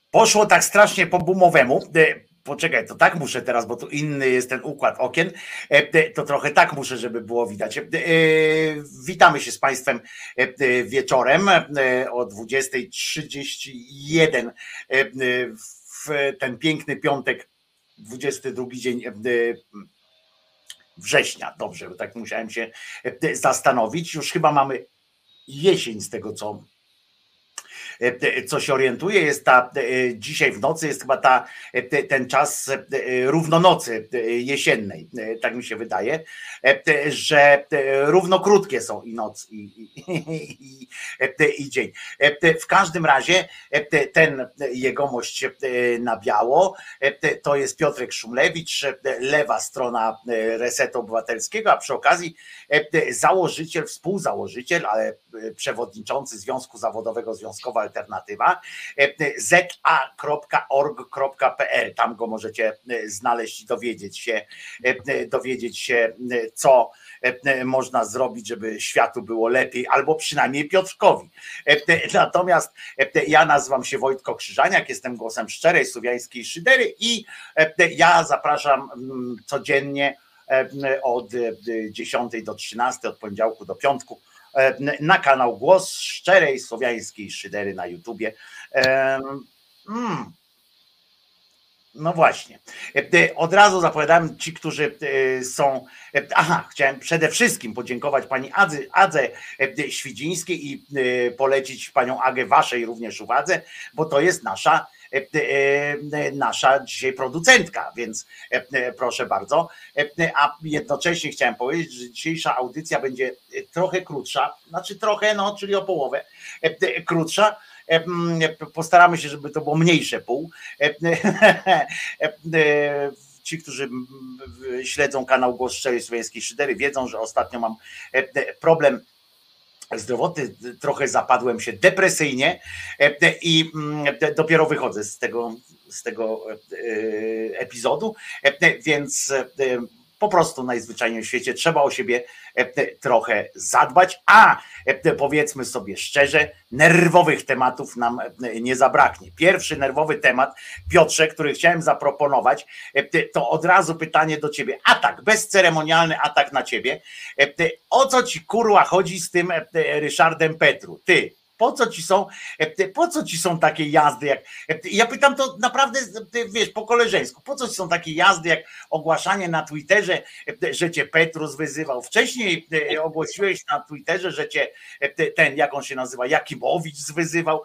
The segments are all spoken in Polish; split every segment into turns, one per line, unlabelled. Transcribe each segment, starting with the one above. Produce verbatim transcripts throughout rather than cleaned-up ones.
Poszło tak strasznie po boomowemu. Poczekaj, to tak muszę teraz, bo tu inny jest ten układ okien, to trochę tak muszę, żeby było widać. Witamy się z Państwem wieczorem o dwudziesta trzydzieści jeden w ten piękny piątek, dwudziesty drugi dzień września. Dobrze, bo tak musiałem się zastanowić. Już chyba mamy jesień z tego, co co się orientuje, jest ta dzisiaj w nocy jest chyba ta, ten czas równonocy jesiennej, tak mi się wydaje, że równo krótkie są i noc i, i, i, i dzień. W każdym razie ten jegomość na biało to jest Piotrek Szumlewicz, lewa strona Resetu Obywatelskiego, a przy okazji założyciel, współzałożyciel, ale przewodniczący Związku Zawodowego Związkowa Alternatywa, z a kropka org kropka p l. Tam go możecie znaleźć i dowiedzieć się, dowiedzieć się, co można zrobić, żeby światu było lepiej, albo przynajmniej Piotrkowi. Natomiast ja nazywam się Wojtko Krzyżaniak, jestem głosem szczerej słowiańskiej szydery i ja zapraszam codziennie od dziesiątej do trzynastej, od poniedziałku do piątku na kanał Głos Szczerej Słowiańskiej Szydery na YouTubie. No właśnie. Od razu zapowiadałem ci, którzy są. Aha, chciałem przede wszystkim podziękować pani Adze, Adze Świdzińskiej i polecić panią Agę waszej również uwadze, bo to jest nasza nasza dzisiaj producentka, więc proszę bardzo. A jednocześnie chciałem powiedzieć, że dzisiejsza audycja będzie trochę krótsza, znaczy trochę, no, czyli o połowę krótsza. Postaramy się, żeby to było mniejsze pół. Ci, którzy śledzą kanał Głos Szczerej Słowiańskiej Szydery, wiedzą, że ostatnio mam problem zdrowotny, trochę zapadłem się depresyjnie i dopiero wychodzę z tego, z tego epizodu, więc po prostu najzwyczajniej w świecie trzeba o siebie trochę zadbać, a powiedzmy sobie szczerze, nerwowych tematów nam nie zabraknie. Pierwszy nerwowy temat, Piotrze, który chciałem zaproponować, to od razu pytanie do ciebie, atak, bezceremonialny atak na ciebie. O co ci kurwa chodzi z tym Ryszardem Petru? Ty, po co ci są, po co ci są takie jazdy, jak, ja pytam to naprawdę, wiesz, po koleżeńsku, po co ci są takie jazdy, jak ogłaszanie na Twitterze, że cię Petrus wyzywał. Wcześniej ogłosiłeś na Twitterze, że cię ten, jak on się nazywa, Jakimowicz wyzywał.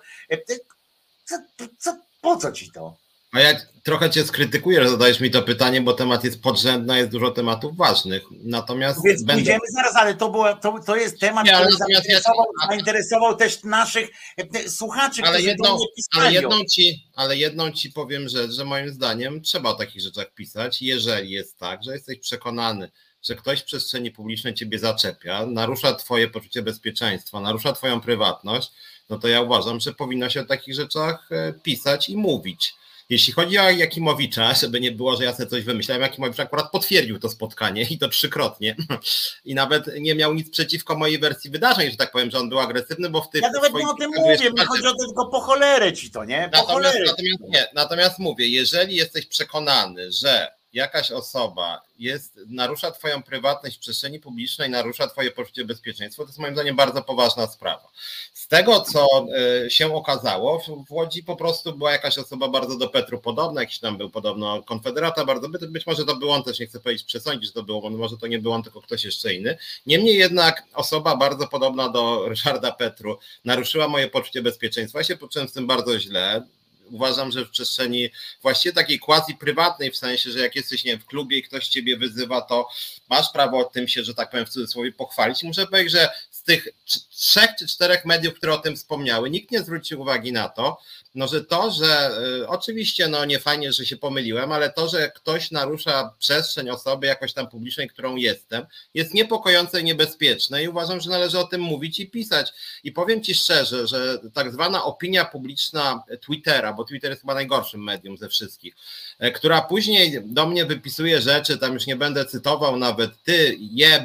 Co, co, po co ci to?
A ja trochę cię skrytykuję, że zadajesz mi to pytanie, bo temat jest podrzędny, jest dużo tematów ważnych. Natomiast.
Więc będę... pójdziemy zaraz, ale to, było, to, to jest temat,
nie,
który zainteresował,
ja...
zainteresował też naszych słuchaczy,
ale
którzy
jedną,
nie pisali.
Ale jedną, ci, ale jedną ci powiem rzecz, że moim zdaniem trzeba o takich rzeczach pisać, jeżeli jest tak, że jesteś przekonany, że ktoś w przestrzeni publicznej ciebie zaczepia, narusza twoje poczucie bezpieczeństwa, narusza twoją prywatność, no to ja uważam, że powinno się o takich rzeczach pisać i mówić. Jeśli chodzi o Jakimowicza, żeby nie było, że ja sobie coś wymyślałem, Jakimowicz akurat potwierdził to spotkanie i to trzykrotnie i nawet nie miał nic przeciwko mojej wersji wydarzeń, że tak powiem, że on był agresywny, bo w tym...
Ja nawet nie o tym mówię, mi chodzi o to tylko po cholerę ci to, nie? Po
natomiast, natomiast, nie, natomiast mówię, jeżeli jesteś przekonany, że jakaś osoba jest, narusza twoją prywatność w przestrzeni publicznej, narusza twoje poczucie bezpieczeństwa, to jest moim zdaniem bardzo poważna sprawa. Z tego, co się okazało, w Łodzi po prostu była jakaś osoba bardzo do Petru podobna, jakiś tam był podobno konfederata, bardzo by, być może to był on, też nie chcę powiedzieć, przesądzić, że to było, może to nie był on, tylko ktoś jeszcze inny. Niemniej jednak osoba bardzo podobna do Ryszarda Petru naruszyła moje poczucie bezpieczeństwa. Ja się poczułem z tym bardzo źle. Uważam, że w przestrzeni właściwie takiej quasi prywatnej, w sensie, że jak jesteś, nie wiem, w klubie i ktoś ciebie wyzywa, to masz prawo o tym się, że tak powiem, w cudzysłowie pochwalić. Muszę powiedzieć, że z tych trzech czy czterech mediów, które o tym wspomniały, nikt nie zwrócił uwagi na to, no, że to, że y, oczywiście no nie fajnie, że się pomyliłem, ale to, że ktoś narusza przestrzeń osoby jakoś tam publicznej, którą jestem, jest niepokojące i niebezpieczne i uważam, że należy o tym mówić i pisać. I powiem ci szczerze, że tak zwana opinia publiczna Twittera, bo Twitter jest chyba najgorszym medium ze wszystkich, y, która później do mnie wypisuje rzeczy, tam już nie będę cytował nawet, ty jeb,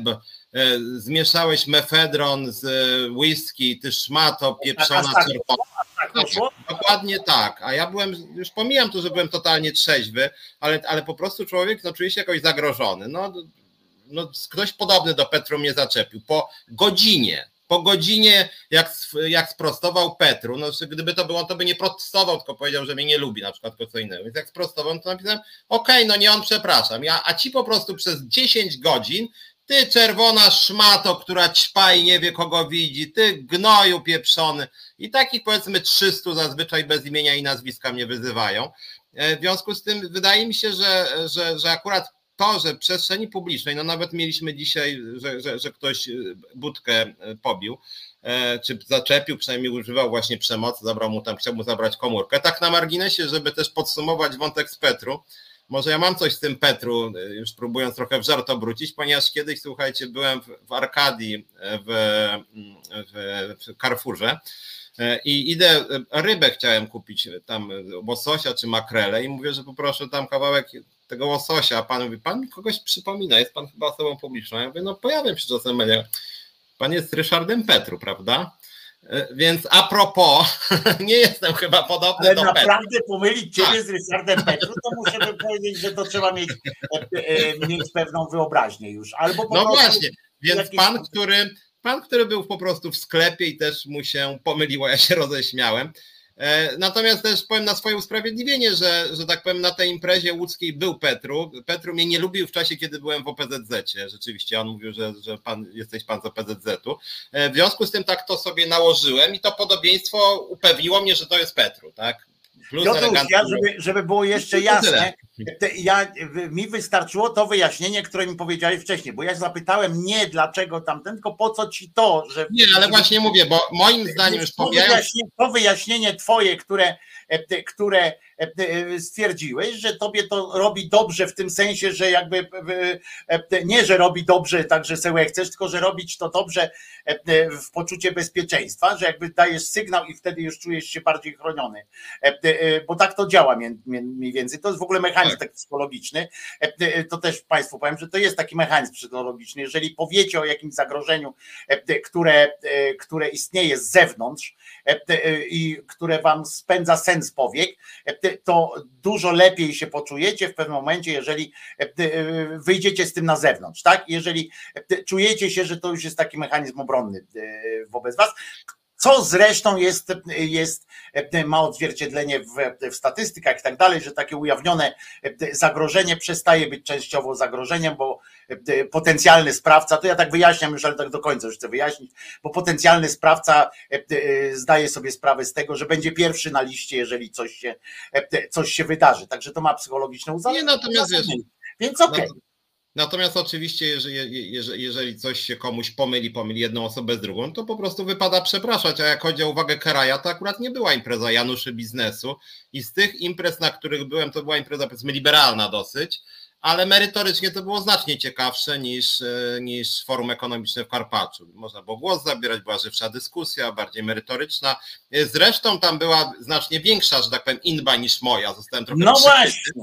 zmieszałeś mefedron z whisky, ty szmato pieprzona
tak,
czerwona.
Tak,
tak, dokładnie tak, a ja byłem, już pomijam to, że byłem totalnie trzeźwy, ale, ale po prostu człowiek no, czuje się jakoś zagrożony. No, no, ktoś podobny do Petru mnie zaczepił po godzinie. Po godzinie, jak, jak sprostował Petru, no gdyby to było, to by nie protestował, tylko powiedział, że mnie nie lubi, na przykład tylko co innego. Więc jak sprostował, to napisałem, okej, okay, no nie on, przepraszam. Ja, a ci po prostu przez dziesięć godzin, ty czerwona szmato, która ćpa i nie wie kogo widzi, ty gnoju pieprzony. I takich powiedzmy trzystu zazwyczaj bez imienia i nazwiska mnie wyzywają. W związku z tym wydaje mi się, że, że, że akurat to, że w przestrzeni publicznej, no nawet mieliśmy dzisiaj, że, że, że ktoś budkę pobił, czy zaczepił, przynajmniej używał właśnie przemocy, zabrał mu tam, chciał mu zabrać komórkę. Tak na marginesie, żeby też podsumować wątek z Petru, może ja mam coś z tym Petru, już próbując trochę w żart obrócić, ponieważ kiedyś, słuchajcie, byłem w, w Arkadii, w, w, w Carrefourze i idę, rybę chciałem kupić, tam łososia czy makrele i mówię, że poproszę tam kawałek tego łososia, a pan mówi, pan mi kogoś przypomina, jest pan chyba osobą publiczną. Ja mówię, no pojawiam się czasem w mediach. Pan jest Ryszardem Petru, prawda? Więc a propos, nie jestem chyba podobny
Ale
do
naprawdę Petru.
Naprawdę
pomylić ciebie tak. z Ryszardem Petru, to muszę powiedzieć, że to trzeba mieć, mieć pewną wyobraźnię już. Albo po
no
prostu
właśnie, więc
jakieś...
pan, który, pan, który był po prostu w sklepie i też mu się pomyliło, ja się roześmiałem. Natomiast też powiem na swoje usprawiedliwienie, że, że tak powiem na tej imprezie łódzkiej był Petru. Petru mnie nie lubił w czasie, kiedy byłem w O P Z Z-cie. Rzeczywiście on mówił, że, że pan, jesteś pan z O P Z Z-u. W związku z tym tak to sobie nałożyłem i to podobieństwo upewniło mnie, że to jest Petru, tak?
Plus Piotruś, ja, żeby, żeby było jeszcze jasne, ja, mi wystarczyło to wyjaśnienie, które mi powiedzieli wcześniej, bo ja zapytałem nie dlaczego tamten, tylko po co ci to, że...
Nie, ale właśnie mówię, bo moim zdaniem już
to wyjaśnienie, to wyjaśnienie twoje, które, które stwierdziłeś, że tobie to robi dobrze w tym sensie, że jakby nie, że robi dobrze tak, że sobie chcesz, tylko że robić to dobrze w poczucie bezpieczeństwa, że jakby dajesz sygnał i wtedy już czujesz się bardziej chroniony, bo tak to działa mniej więcej. To jest w ogóle mechanizm tak psychologiczny. To też Państwu powiem, że to jest taki mechanizm psychologiczny. Jeżeli powiecie o jakimś zagrożeniu, które, które istnieje z zewnątrz i które wam spędza sen z powiek, to dużo lepiej się poczujecie w pewnym momencie, jeżeli wyjdziecie z tym na zewnątrz, tak? Jeżeli czujecie się, że to już jest taki mechanizm obronny wobec was, co zresztą jest, jest, ma odzwierciedlenie w, w statystykach i tak dalej, że takie ujawnione zagrożenie przestaje być częściowo zagrożeniem, bo potencjalny sprawca, to ja tak wyjaśniam już, ale tak do końca już chcę wyjaśnić, bo potencjalny sprawca zdaje sobie sprawę z tego, że będzie pierwszy na liście, jeżeli coś się, coś się wydarzy. Także to ma psychologiczne uzasadnienie.
Nie, natomiast wiesz,
więc okej. Okay.
Natomiast oczywiście, jeżeli, jeżeli coś się komuś pomyli, pomyli jedną osobę z drugą, to po prostu wypada przepraszać, a jak chodzi o uwagę Karaja, to akurat nie była impreza Januszy biznesu i z tych imprez, na których byłem, to była impreza powiedzmy liberalna dosyć, ale merytorycznie to było znacznie ciekawsze niż, niż forum ekonomiczne w Karpaczu. Można było głos zabierać, była żywsza dyskusja, bardziej merytoryczna. Zresztą tam była znacznie większa, że tak powiem, inba niż moja. Zostałem trochę
No właśnie.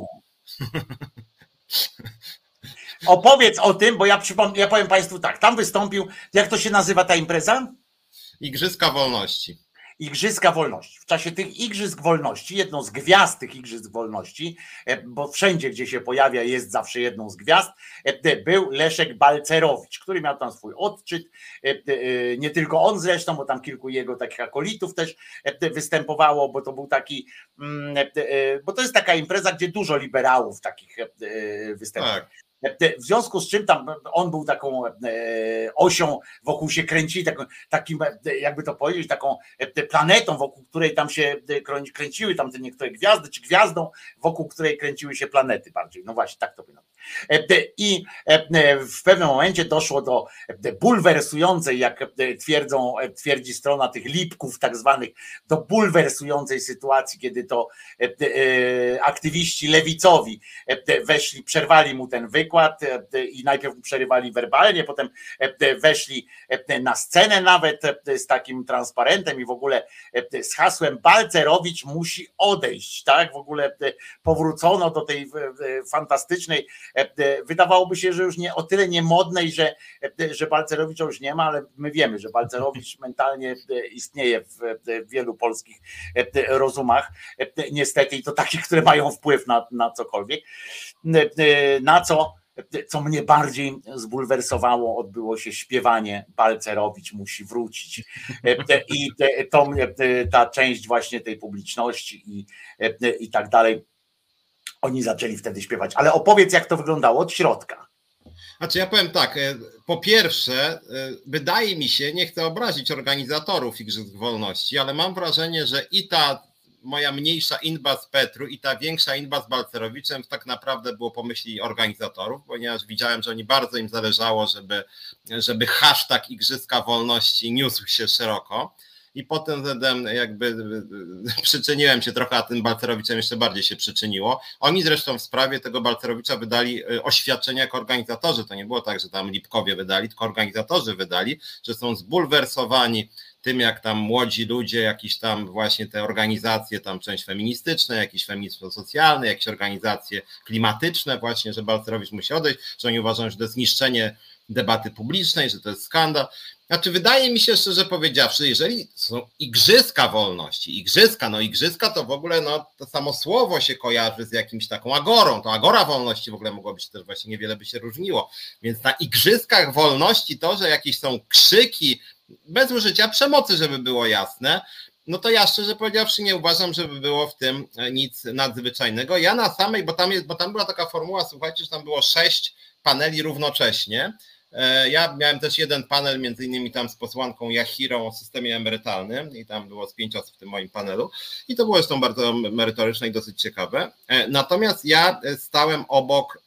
Opowiedz o tym, bo ja przypomnę, ja powiem Państwu tak, tam wystąpił, jak to się nazywa ta impreza?
Igrzyska Wolności.
Igrzyska Wolności. W czasie tych Igrzysk Wolności, jedną z gwiazd tych Igrzysk Wolności, bo wszędzie, gdzie się pojawia, jest zawsze jedną z gwiazd, był Leszek Balcerowicz, który miał tam swój odczyt, nie tylko on zresztą, bo tam kilku jego takich akolitów też występowało, bo to był taki, bo to jest taka impreza, gdzie dużo liberałów takich występuje. Tak. W związku z czym tam on był taką osią, wokół się kręci, taką, takim, jakby to powiedzieć, taką planetą, wokół której tam się kręciły tam te niektóre gwiazdy, czy gwiazdą, wokół której kręciły się planety bardziej. No właśnie, tak to by nawet. I w pewnym momencie doszło do bulwersującej, jak twierdzą, twierdzi strona tych lipków tak zwanych, do bulwersującej sytuacji, kiedy to aktywiści lewicowi weszli, przerwali mu ten wykład przykład i najpierw przerywali werbalnie, potem weszli na scenę nawet z takim transparentem i w ogóle z hasłem Balcerowicz musi odejść, tak? W ogóle powrócono do tej fantastycznej, wydawałoby się, że już nie o tyle niemodnej, że, że Balcerowicza już nie ma, ale my wiemy, że Balcerowicz mentalnie istnieje w wielu polskich rozumach, niestety, i to takich, które mają wpływ na, na cokolwiek, na co, co mnie bardziej zbulwersowało, odbyło się śpiewanie Balcerowicz musi wrócić. I to, ta część właśnie tej publiczności i, i tak dalej, oni zaczęli wtedy śpiewać. Ale opowiedz, jak to wyglądało od środka.
Znaczy ja powiem tak, po pierwsze, wydaje mi się, nie chcę obrazić organizatorów Igrzysk Wolności, ale mam wrażenie, że i ta moja mniejsza inba z Petru i ta większa inba z Balcerowiczem tak naprawdę było po myśli organizatorów, ponieważ widziałem, że oni bardzo im zależało, żeby, żeby hashtag Igrzyska Wolności niósł się szeroko. I pod tym względem jakby przyczyniłem się trochę, a tym Balcerowiczem jeszcze bardziej się przyczyniło. Oni zresztą w sprawie tego Balcerowicza wydali oświadczenia jako organizatorzy. To nie było tak, że tam Lipkowie wydali, tylko organizatorzy wydali, że są zbulwersowani tym, jak tam młodzi ludzie, jakieś tam właśnie te organizacje, tam część feministyczne, jakieś feministwo socjalne, jakieś organizacje klimatyczne właśnie, że Balcerowicz musi odejść, że oni uważają, że to jest niszczenie debaty publicznej, że to jest skandal. Znaczy wydaje mi się, szczerze powiedziawszy, jeżeli są igrzyska wolności, igrzyska, no igrzyska to w ogóle no, to samo słowo się kojarzy z jakimś taką agorą, to agora wolności w ogóle mogłoby się też właśnie niewiele by się różniło, więc na igrzyskach wolności to, że jakieś są krzyki bez użycia przemocy, żeby było jasne, no to ja szczerze powiedziawszy nie uważam, żeby było w tym nic nadzwyczajnego. Ja na samej, bo tam jest, bo tam była taka formuła, słuchajcie, że tam było sześć paneli równocześnie. Ja miałem też jeden panel, między innymi tam z posłanką Jachirą o systemie emerytalnym i tam było z pięć osób w tym moim panelu i to było zresztą bardzo merytoryczne i dosyć ciekawe. Natomiast ja stałem obok,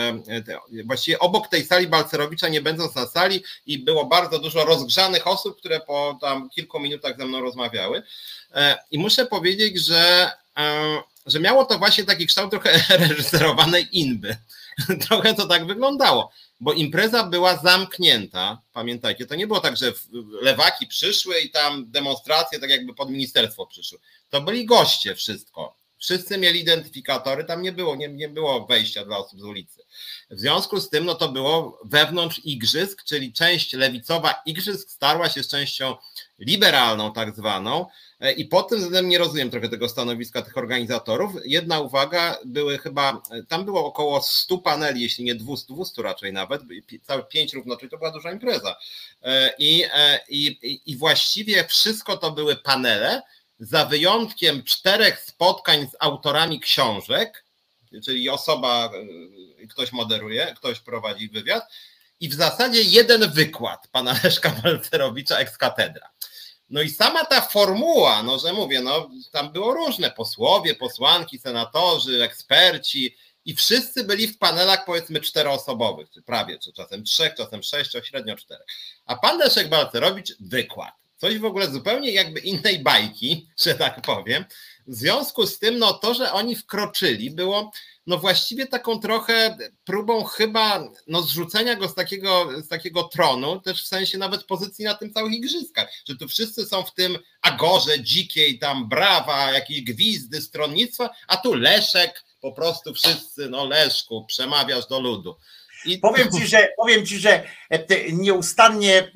właściwie obok tej sali Balcerowicza, nie będąc na sali, i było bardzo dużo rozgrzanych osób, które po tam kilku minutach ze mną rozmawiały i muszę powiedzieć, że, że miało to właśnie taki kształt trochę reżyserowanej inby. Trochę to tak wyglądało. Bo impreza była zamknięta, pamiętajcie, to nie było tak, że lewaki przyszły i tam demonstracje tak jakby pod ministerstwo przyszły. To byli goście wszystko. Wszyscy mieli identyfikatory, tam nie było, nie, nie było wejścia dla osób z ulicy. W związku z tym no to było wewnątrz igrzysk, czyli część lewicowa igrzysk starła się z częścią liberalną tak zwaną i pod tym względem nie rozumiem trochę tego stanowiska tych organizatorów. Jedna uwaga, były chyba, tam było około stu paneli, jeśli nie dwieście, dwieście raczej nawet, całe pięć równocześnie, to była duża impreza. I, i, i właściwie wszystko to były panele, za wyjątkiem czterech spotkań z autorami książek, czyli osoba, ktoś moderuje, ktoś prowadzi wywiad i w zasadzie jeden wykład pana Leszka Balcerowicza ex cathedra. No i sama ta formuła, no że mówię, no tam było różne posłowie, posłanki, senatorzy, eksperci i wszyscy byli w panelach powiedzmy czteroosobowych, czy prawie, czy czasem trzech, czasem sześciu, średnio czterech. A pan Leszek Balcerowicz wykład. Coś w ogóle zupełnie jakby innej bajki, że tak powiem. W związku z tym, no to, że oni wkroczyli, było no właściwie taką trochę próbą chyba no zrzucenia go z takiego, z takiego tronu, też w sensie nawet pozycji na tym całych igrzyskach, że tu wszyscy są w tym agorze dzikiej, tam brawa, jakieś gwizdy, stronnictwa, a tu Leszek, po prostu wszyscy, no Leszku, przemawiasz do ludu.
I powiem ci, że powiem ci, że nieustannie,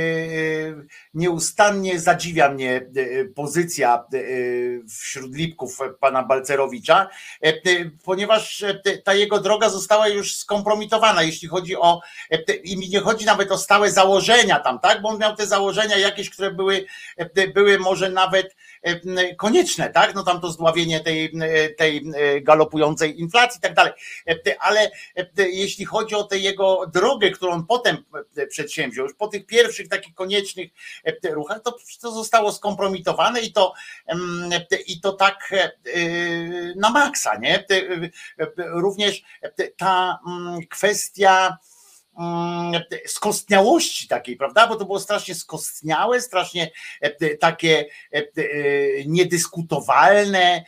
nieustannie zadziwia mnie pozycja wśród lipków pana Balcerowicza, ponieważ ta jego droga została już skompromitowana, jeśli chodzi o, i mi nie chodzi nawet o stałe założenia tam, tak, bo on miał te założenia jakieś, które były, były może nawet konieczne, tak, no tam to zdławienie tej, tej galopującej inflacji i tak dalej, ale jeśli chodzi o tę jego drogę, którą on potem przedsięwziął, już po tych pierwszych takich koniecznych ruchach, to, to zostało skompromitowane i to, i to tak na maksa, nie? Również ta kwestia skostniałości takiej, prawda? Bo to było strasznie skostniałe, strasznie takie niedyskutowalne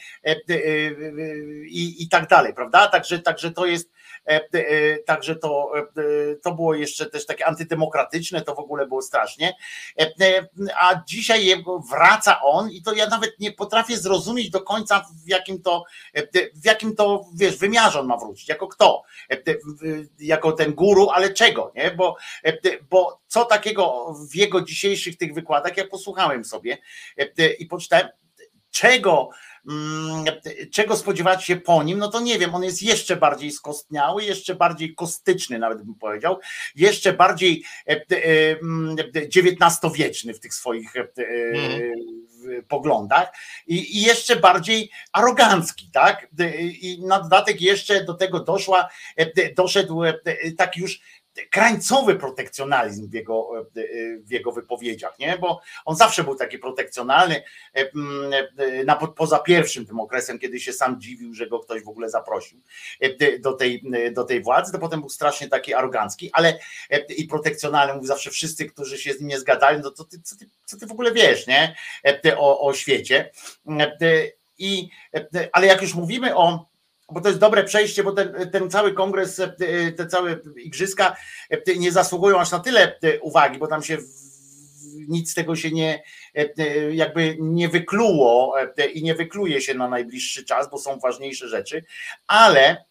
i, i tak dalej, prawda? Także, także to jest Także to, to było jeszcze też takie antydemokratyczne, to w ogóle było strasznie. A dzisiaj wraca on i to ja nawet nie potrafię zrozumieć do końca, w jakim to, w jakim to wiesz, wymiarze on ma wrócić. Jako kto? Jako ten guru, ale czego? Nie? Bo, bo co takiego w jego dzisiejszych tych wykładach, ja posłuchałem sobie i poczytałem, czego czego spodziewać się po nim, no to nie wiem, on jest jeszcze bardziej skostniały, jeszcze bardziej kostyczny, nawet bym powiedział, jeszcze bardziej dziewiętnastowieczny w tych swoich mm. poglądach i, i jeszcze bardziej arogancki, tak? I na dodatek jeszcze do tego doszła, doszedł taki już krańcowy protekcjonalizm w jego, w jego wypowiedziach, nie? Bo on zawsze był taki protekcjonalny, na, poza pierwszym tym okresem, kiedy się sam dziwił, że go ktoś w ogóle zaprosił do tej, do tej władzy, to potem był strasznie taki arogancki, ale i protekcjonalny, mówi zawsze wszyscy, którzy się z nim nie zgadali, no to ty, co, ty, co ty w ogóle wiesz, nie? O, o świecie. I, ale jak już mówimy o bo to jest dobre przejście, bo ten, ten cały kongres, te całe igrzyska nie zasługują aż na tyle uwagi, bo tam się nic z tego się nie jakby nie wykluło i nie wykluje się na najbliższy czas, bo są ważniejsze rzeczy, ale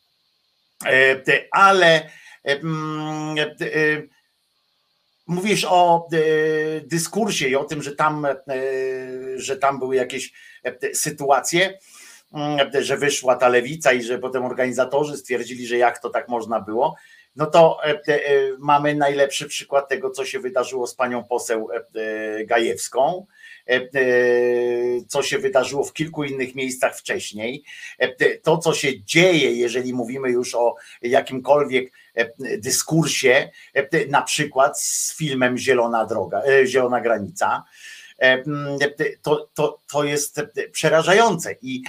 ale mówisz o dyskursie i o tym, że tam, że tam były jakieś sytuacje, że wyszła ta lewica i że potem organizatorzy stwierdzili, że jak to tak można było, no to mamy najlepszy przykład tego, co się wydarzyło z panią poseł Gajewską, co się wydarzyło w kilku innych miejscach wcześniej, to co się dzieje, jeżeli mówimy już o jakimkolwiek dyskursie, na przykład z filmem Zielona droga, Zielona granica, To, to, to jest przerażające. I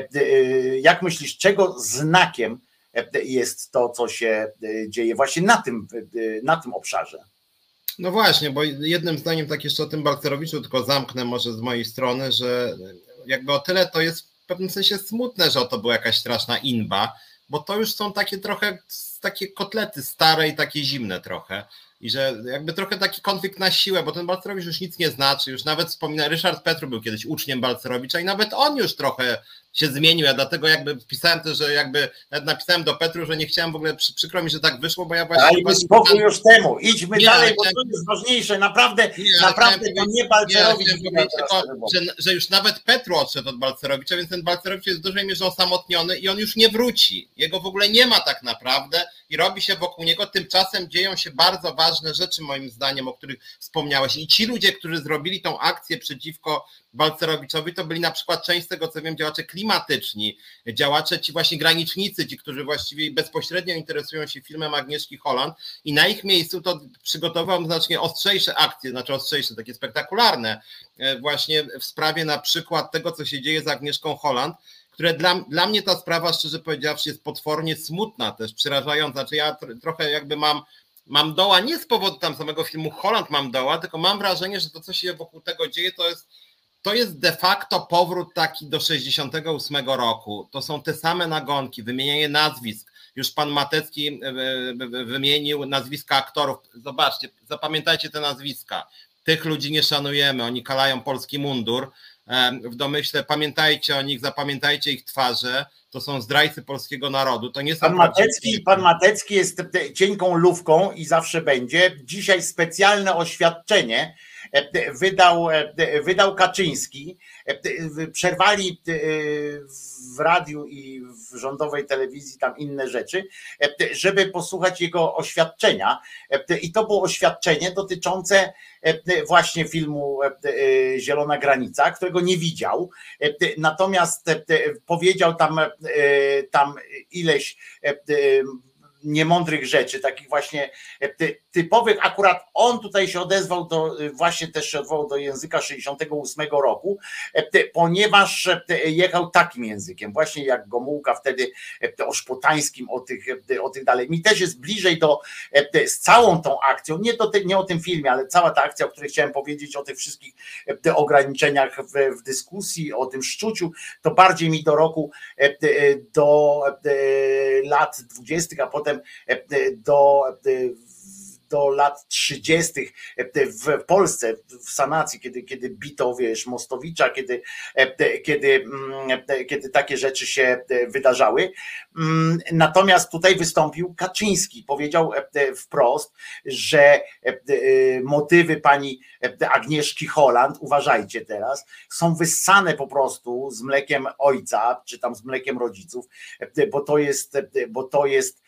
jak myślisz, czego znakiem jest to, co się dzieje właśnie na tym, na tym obszarze?
No właśnie, bo jednym zdaniem tak jeszcze o tym Balcerowiczu tylko zamknę może z mojej strony, że jakby o tyle to jest w pewnym sensie smutne, że to była jakaś straszna inba, bo to już są takie trochę takie kotlety stare i takie zimne trochę. I że jakby trochę taki konflikt na siłę, bo ten Balcerowicz już nic nie znaczy, już nawet wspomina, Ryszard Petru był kiedyś uczniem Balcerowicza i nawet on już trochę się zmienił, ja dlatego jakby pisałem też, że jakby napisałem do Petru, że nie chciałem w ogóle, przy, przykro mi, że tak wyszło, bo ja właśnie...
Dajmy spokój już temu, idźmy nie, dalej, bo to jest ważniejsze, naprawdę, nie, naprawdę to nie Balcerowicz. Nie,
tylko, że, że już nawet Petru odszedł od Balcerowicza, więc ten Balcerowicz jest w dużej mierze osamotniony i on już nie wróci, jego w ogóle nie ma tak naprawdę i robi się wokół niego, tymczasem dzieją się bardzo ważne rzeczy moim zdaniem, o których wspomniałeś i ci ludzie, którzy zrobili tą akcję przeciwko Balcerowiczowi, to byli na przykład część z tego, co wiem, działacze klimatyczni, działacze ci właśnie granicznicy, ci, którzy właściwie bezpośrednio interesują się filmem Agnieszki Holland i na ich miejscu to przygotował znacznie ostrzejsze akcje, znaczy ostrzejsze, takie spektakularne, właśnie w sprawie na przykład tego, co się dzieje z Agnieszką Holland, które dla, dla mnie ta sprawa, szczerze powiedziawszy, jest potwornie smutna też, przerażająca, znaczy ja trochę jakby mam Mam doła nie z powodu tam samego filmu Holland mam doła, tylko mam wrażenie, że to, co się wokół tego dzieje, to jest To jest de facto powrót taki do sześćdziesiątego ósmego roku. To są te same nagonki, wymienienie nazwisk. Już pan Matecki wymienił nazwiska aktorów. Zobaczcie, zapamiętajcie te nazwiska. Tych ludzi nie szanujemy, oni kalają polski mundur. W domyśle pamiętajcie o nich, zapamiętajcie ich twarze. To są zdrajcy polskiego narodu. To nie są
pan Matecki, pan Matecki jest cienką lówką i zawsze będzie. Dzisiaj specjalne oświadczenie wydał, wydał Kaczyński. Przerwali w radiu i w rządowej telewizji tam inne rzeczy, żeby posłuchać jego oświadczenia. I to było oświadczenie dotyczące właśnie filmu Zielona granica, którego nie widział. Natomiast powiedział tam, tam ileś niemądrych rzeczy, takich właśnie typowych, akurat on tutaj się odezwał do, właśnie też się odwołał do języka sześćdziesiątego ósmego roku, ponieważ jechał takim językiem, właśnie jak Gomułka wtedy o szpotańskim, o tych, o tych dalej. Mi też jest bliżej do, z całą tą akcją, nie, do, nie o tym filmie, ale cała ta akcja, o której chciałem powiedzieć, o tych wszystkich ograniczeniach w, w dyskusji, o tym szczuciu, to bardziej mi do roku, do lat dwudziestych, a potem do do lat trzydziestych w Polsce, w sanacji, kiedy, kiedy bito, wiesz, Mostowicza, kiedy, kiedy, kiedy takie rzeczy się wydarzały. Natomiast tutaj wystąpił Kaczyński, powiedział wprost, że motywy pani Agnieszki Holland, uważajcie teraz, są wyssane po prostu z mlekiem ojca, czy tam z mlekiem rodziców, bo to jest, bo to jest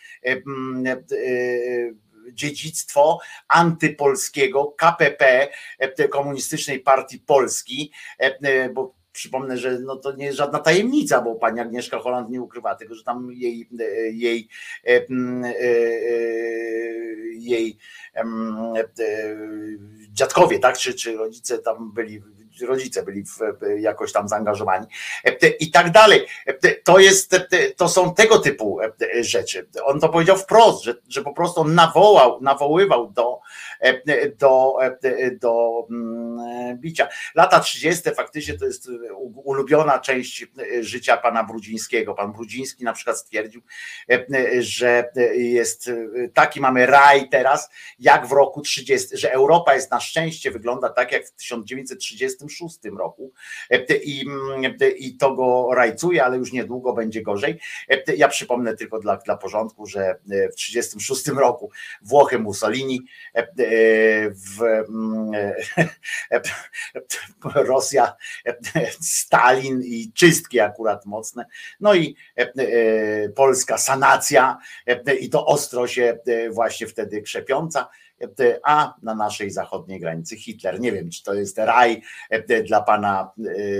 dziedzictwo antypolskiego K P P, Komunistycznej Partii Polski, bo przypomnę, że no to nie jest żadna tajemnica, bo pani Agnieszka Holland nie ukrywa tego, że tam jej jej jej dziadkowie, tak, czy, czy rodzice tam byli, rodzice byli w, jakoś tam zaangażowani i tak dalej. To jest, to są tego typu rzeczy. On to powiedział wprost, że, że po prostu on nawołał, nawoływał do, do, do bicia. Lata trzydzieste faktycznie to jest ulubiona część życia pana Brudzińskiego. Pan Brudziński na przykład stwierdził, że jest taki mamy raj teraz, jak w roku trzydziestym, że Europa jest na szczęście, wygląda tak jak w tysiąc dziewięćset trzydziestym szóstym roku i, i to go rajcuje, ale już niedługo będzie gorzej. Ja przypomnę tylko dla, dla porządku, że w trzydziestym szóstym roku Włochy Mussolini, w Rosja Stalin i czystki akurat mocne, no i polska sanacja i to ostro się właśnie wtedy krzepiąca, a na naszej zachodniej granicy Hitler. Nie wiem, czy to jest raj dla pana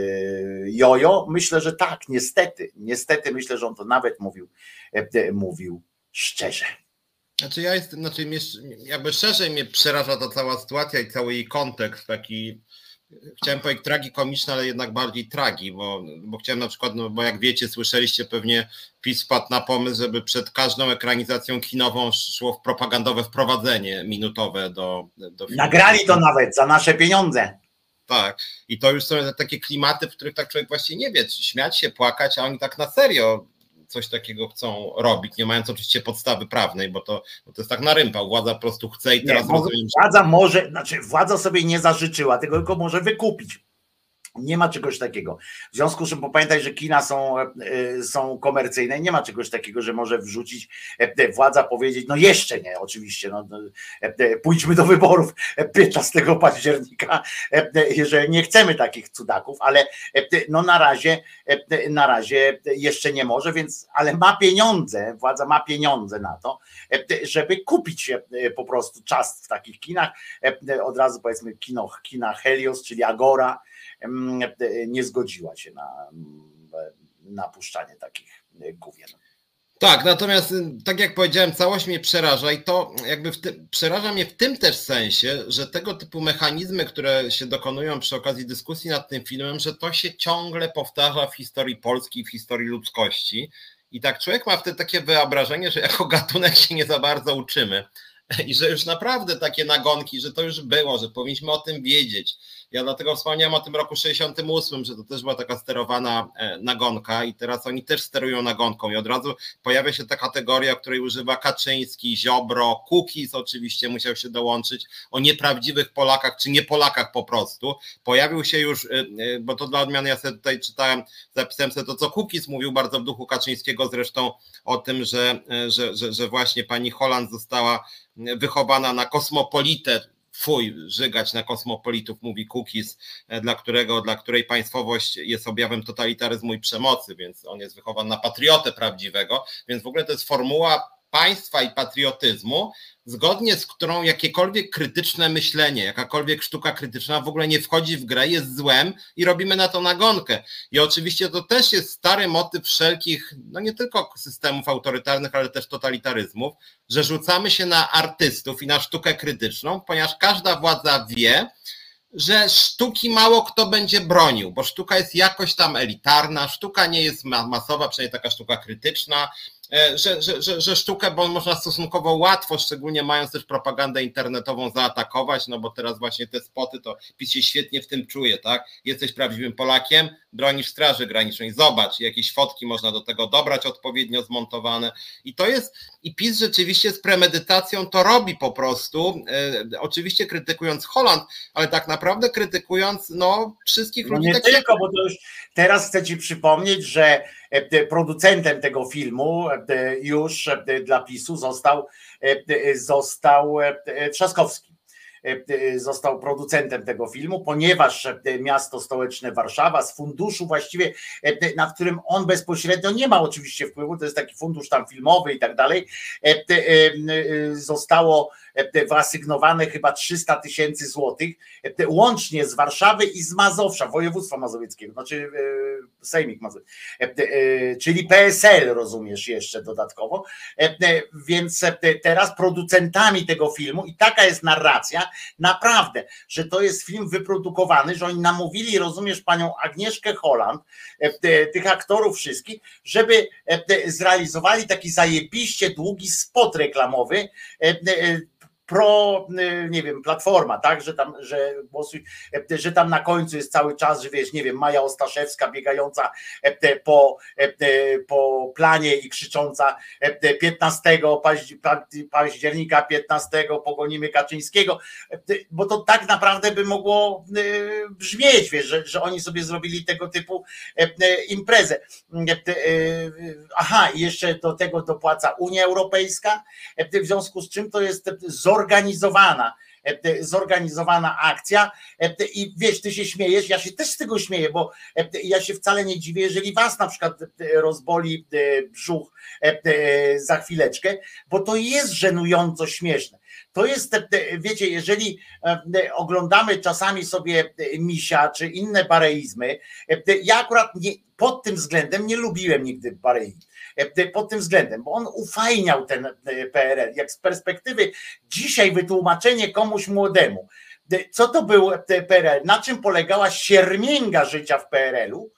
Jojo. Myślę, że tak, niestety. Niestety myślę, że on to nawet mówił, mówił szczerze.
Znaczy ja jestem, znaczy mnie, jakby szerzej mnie przeraża ta cała sytuacja i cały jej kontekst taki, chciałem powiedzieć tragikomiczny, ale jednak bardziej tragi, bo, bo chciałem na przykład, no bo jak wiecie, słyszeliście pewnie, PiS wpadł na pomysł, żeby przed każdą ekranizacją kinową szło w propagandowe wprowadzenie minutowe do, do filmu.
Nagrali to nawet za nasze pieniądze.
Tak, i to już są takie klimaty, w których tak człowiek właśnie nie wie, czy śmiać się, płakać, a oni tak na serio coś takiego chcą robić, nie mając oczywiście podstawy prawnej, bo to, bo to jest tak na rympał, władza po prostu chce i teraz
nie,
rozumiem, że...
Władza może, znaczy władza sobie nie zażyczyła, tego tylko może wykupić. Nie ma czegoś takiego. W związku z czym pamiętaj, że kina są, są komercyjne, nie ma czegoś takiego, że może wrzucić władza, powiedzieć, no jeszcze nie, oczywiście, no, pójdźmy do wyborów piętnastego października, jeżeli nie chcemy takich cudaków, ale no na razie, na razie jeszcze nie może, więc, ale ma pieniądze, władza ma pieniądze na to, żeby kupić się po prostu czas w takich kinach. Od razu powiedzmy kino, kina Helios, czyli Agora, nie zgodziła się na, na puszczanie takich gówien.
Tak, natomiast tak jak powiedziałem, całość mnie przeraża i to jakby w tym, przeraża mnie w tym też sensie, że tego typu mechanizmy, które się dokonują przy okazji dyskusji nad tym filmem, że to się ciągle powtarza w historii Polski, w historii ludzkości i tak człowiek ma wtedy takie wyobrażenie, że jako gatunek się nie za bardzo uczymy i że już naprawdę takie nagonki, że to już było, że powinniśmy o tym wiedzieć. Ja dlatego wspomniałem o tym roku sześćdziesiątym ósmym, że to też była taka sterowana nagonka i teraz oni też sterują nagonką i od razu pojawia się ta kategoria, której używa Kaczyński, Ziobro, Kukiz oczywiście musiał się dołączyć, o nieprawdziwych Polakach czy nie Polakach po prostu. Pojawił się już, bo to dla odmiany ja sobie tutaj czytałem, zapisałem sobie to, co Kukiz mówił bardzo w duchu Kaczyńskiego zresztą o tym, że, że, że, że właśnie pani Holland została wychowana na kosmopolitę, fuj, żygać na kosmopolitów, mówi Kukiz, dla którego, dla której państwowość jest objawem totalitaryzmu i przemocy, więc on jest wychowany na patriotę prawdziwego, więc w ogóle to jest formuła państwa i patriotyzmu, zgodnie z którą jakiekolwiek krytyczne myślenie, jakakolwiek sztuka krytyczna w ogóle nie wchodzi w grę, jest złem i robimy na to nagonkę. I oczywiście to też jest stary motyw wszelkich, no nie tylko systemów autorytarnych, ale też totalitaryzmów, że rzucamy się na artystów i na sztukę krytyczną, ponieważ każda władza wie, że sztuki mało kto będzie bronił, bo sztuka jest jakoś tam elitarna, sztuka nie jest masowa, przynajmniej taka sztuka krytyczna, że, że, że, że sztukę bo można stosunkowo łatwo, szczególnie mając też propagandę internetową, zaatakować, no bo teraz właśnie te spoty, to PiS się świetnie w tym czuje, tak? Jesteś prawdziwym Polakiem, bronisz Straży Granicznej, zobacz, jakieś fotki można do tego dobrać odpowiednio zmontowane i to jest, i PiS rzeczywiście z premedytacją to robi po prostu, e, oczywiście krytykując Holand, ale tak naprawdę krytykując no wszystkich
no
ludzi.
nie
tak
tylko, jak... bo to już teraz chcę ci przypomnieć, że producentem tego filmu już dla PiSu został, został Trzaskowski. Został producentem tego filmu, ponieważ miasto stołeczne Warszawa z funduszu właściwie, na którym on bezpośrednio nie ma oczywiście wpływu, to jest taki fundusz tam filmowy i tak dalej, zostało wyasygnowane chyba trzysta tysięcy złotych, łącznie z Warszawy i z Mazowsza, województwa mazowieckiego, znaczy Sejmik Mazowiecki, czyli P S L, rozumiesz, jeszcze dodatkowo, więc teraz producentami tego filmu, i taka jest narracja, naprawdę, że to jest film wyprodukowany, że oni namówili, rozumiesz, panią Agnieszkę Holland, tych aktorów wszystkich, żeby zrealizowali taki zajebiście długi spot reklamowy, pro, nie wiem, Platforma, tak, że tam, że głosuj, że tam na końcu jest cały czas, że wiesz, nie wiem, Maja Ostaszewska biegająca po, po planie i krzycząca piętnastego października, piętnastego pogonimy Kaczyńskiego, bo to tak naprawdę by mogło brzmieć, wiesz, że, że oni sobie zrobili tego typu imprezę. Aha, i jeszcze do tego dopłaca Unia Europejska, w związku z czym to jest zorganizowana, zorganizowana akcja i wiesz, ty się śmiejesz, ja się też z tego śmieję, bo ja się wcale nie dziwię, jeżeli was na przykład rozboli brzuch za chwileczkę, bo to jest żenująco śmieszne. To jest, wiecie, jeżeli oglądamy czasami sobie Misia czy inne bareizmy, ja akurat nie, pod tym względem nie lubiłem nigdy Barei. Pod tym względem, bo on ufajniał ten P R L. Jak z perspektywy dzisiaj wytłumaczenie komuś młodemu, co to był P R L, na czym polegała siermięga życia w P R L-u,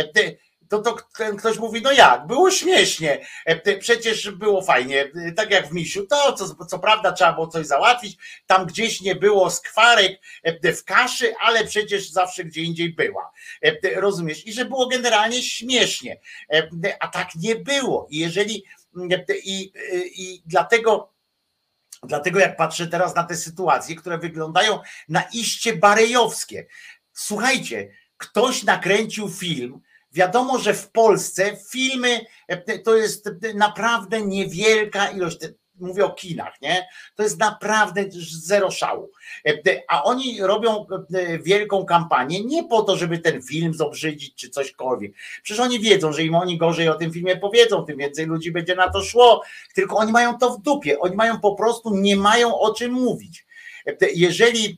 to, to ktoś mówi, no jak, było śmiesznie, przecież było fajnie, tak jak w Misiu, to co, co prawda trzeba było coś załatwić, tam gdzieś nie było skwarek w kaszy, ale przecież zawsze gdzie indziej była, rozumiesz, i że było generalnie śmiesznie, a tak nie było. I jeżeli i, i dlatego Dlatego jak patrzę teraz na te sytuacje, które wyglądają na iście barejowskie, słuchajcie, ktoś nakręcił film. Wiadomo, że w Polsce filmy to jest naprawdę niewielka ilość, mówię o kinach, nie? To jest naprawdę zero szału. A oni robią wielką kampanię nie po to, żeby ten film zobrzydzić czy cośkolwiek. Przecież oni wiedzą, że im oni gorzej o tym filmie powiedzą, tym więcej ludzi będzie na to szło. Tylko oni mają to w dupie. Oni mają po prostu, nie mają o czym mówić. Jeżeli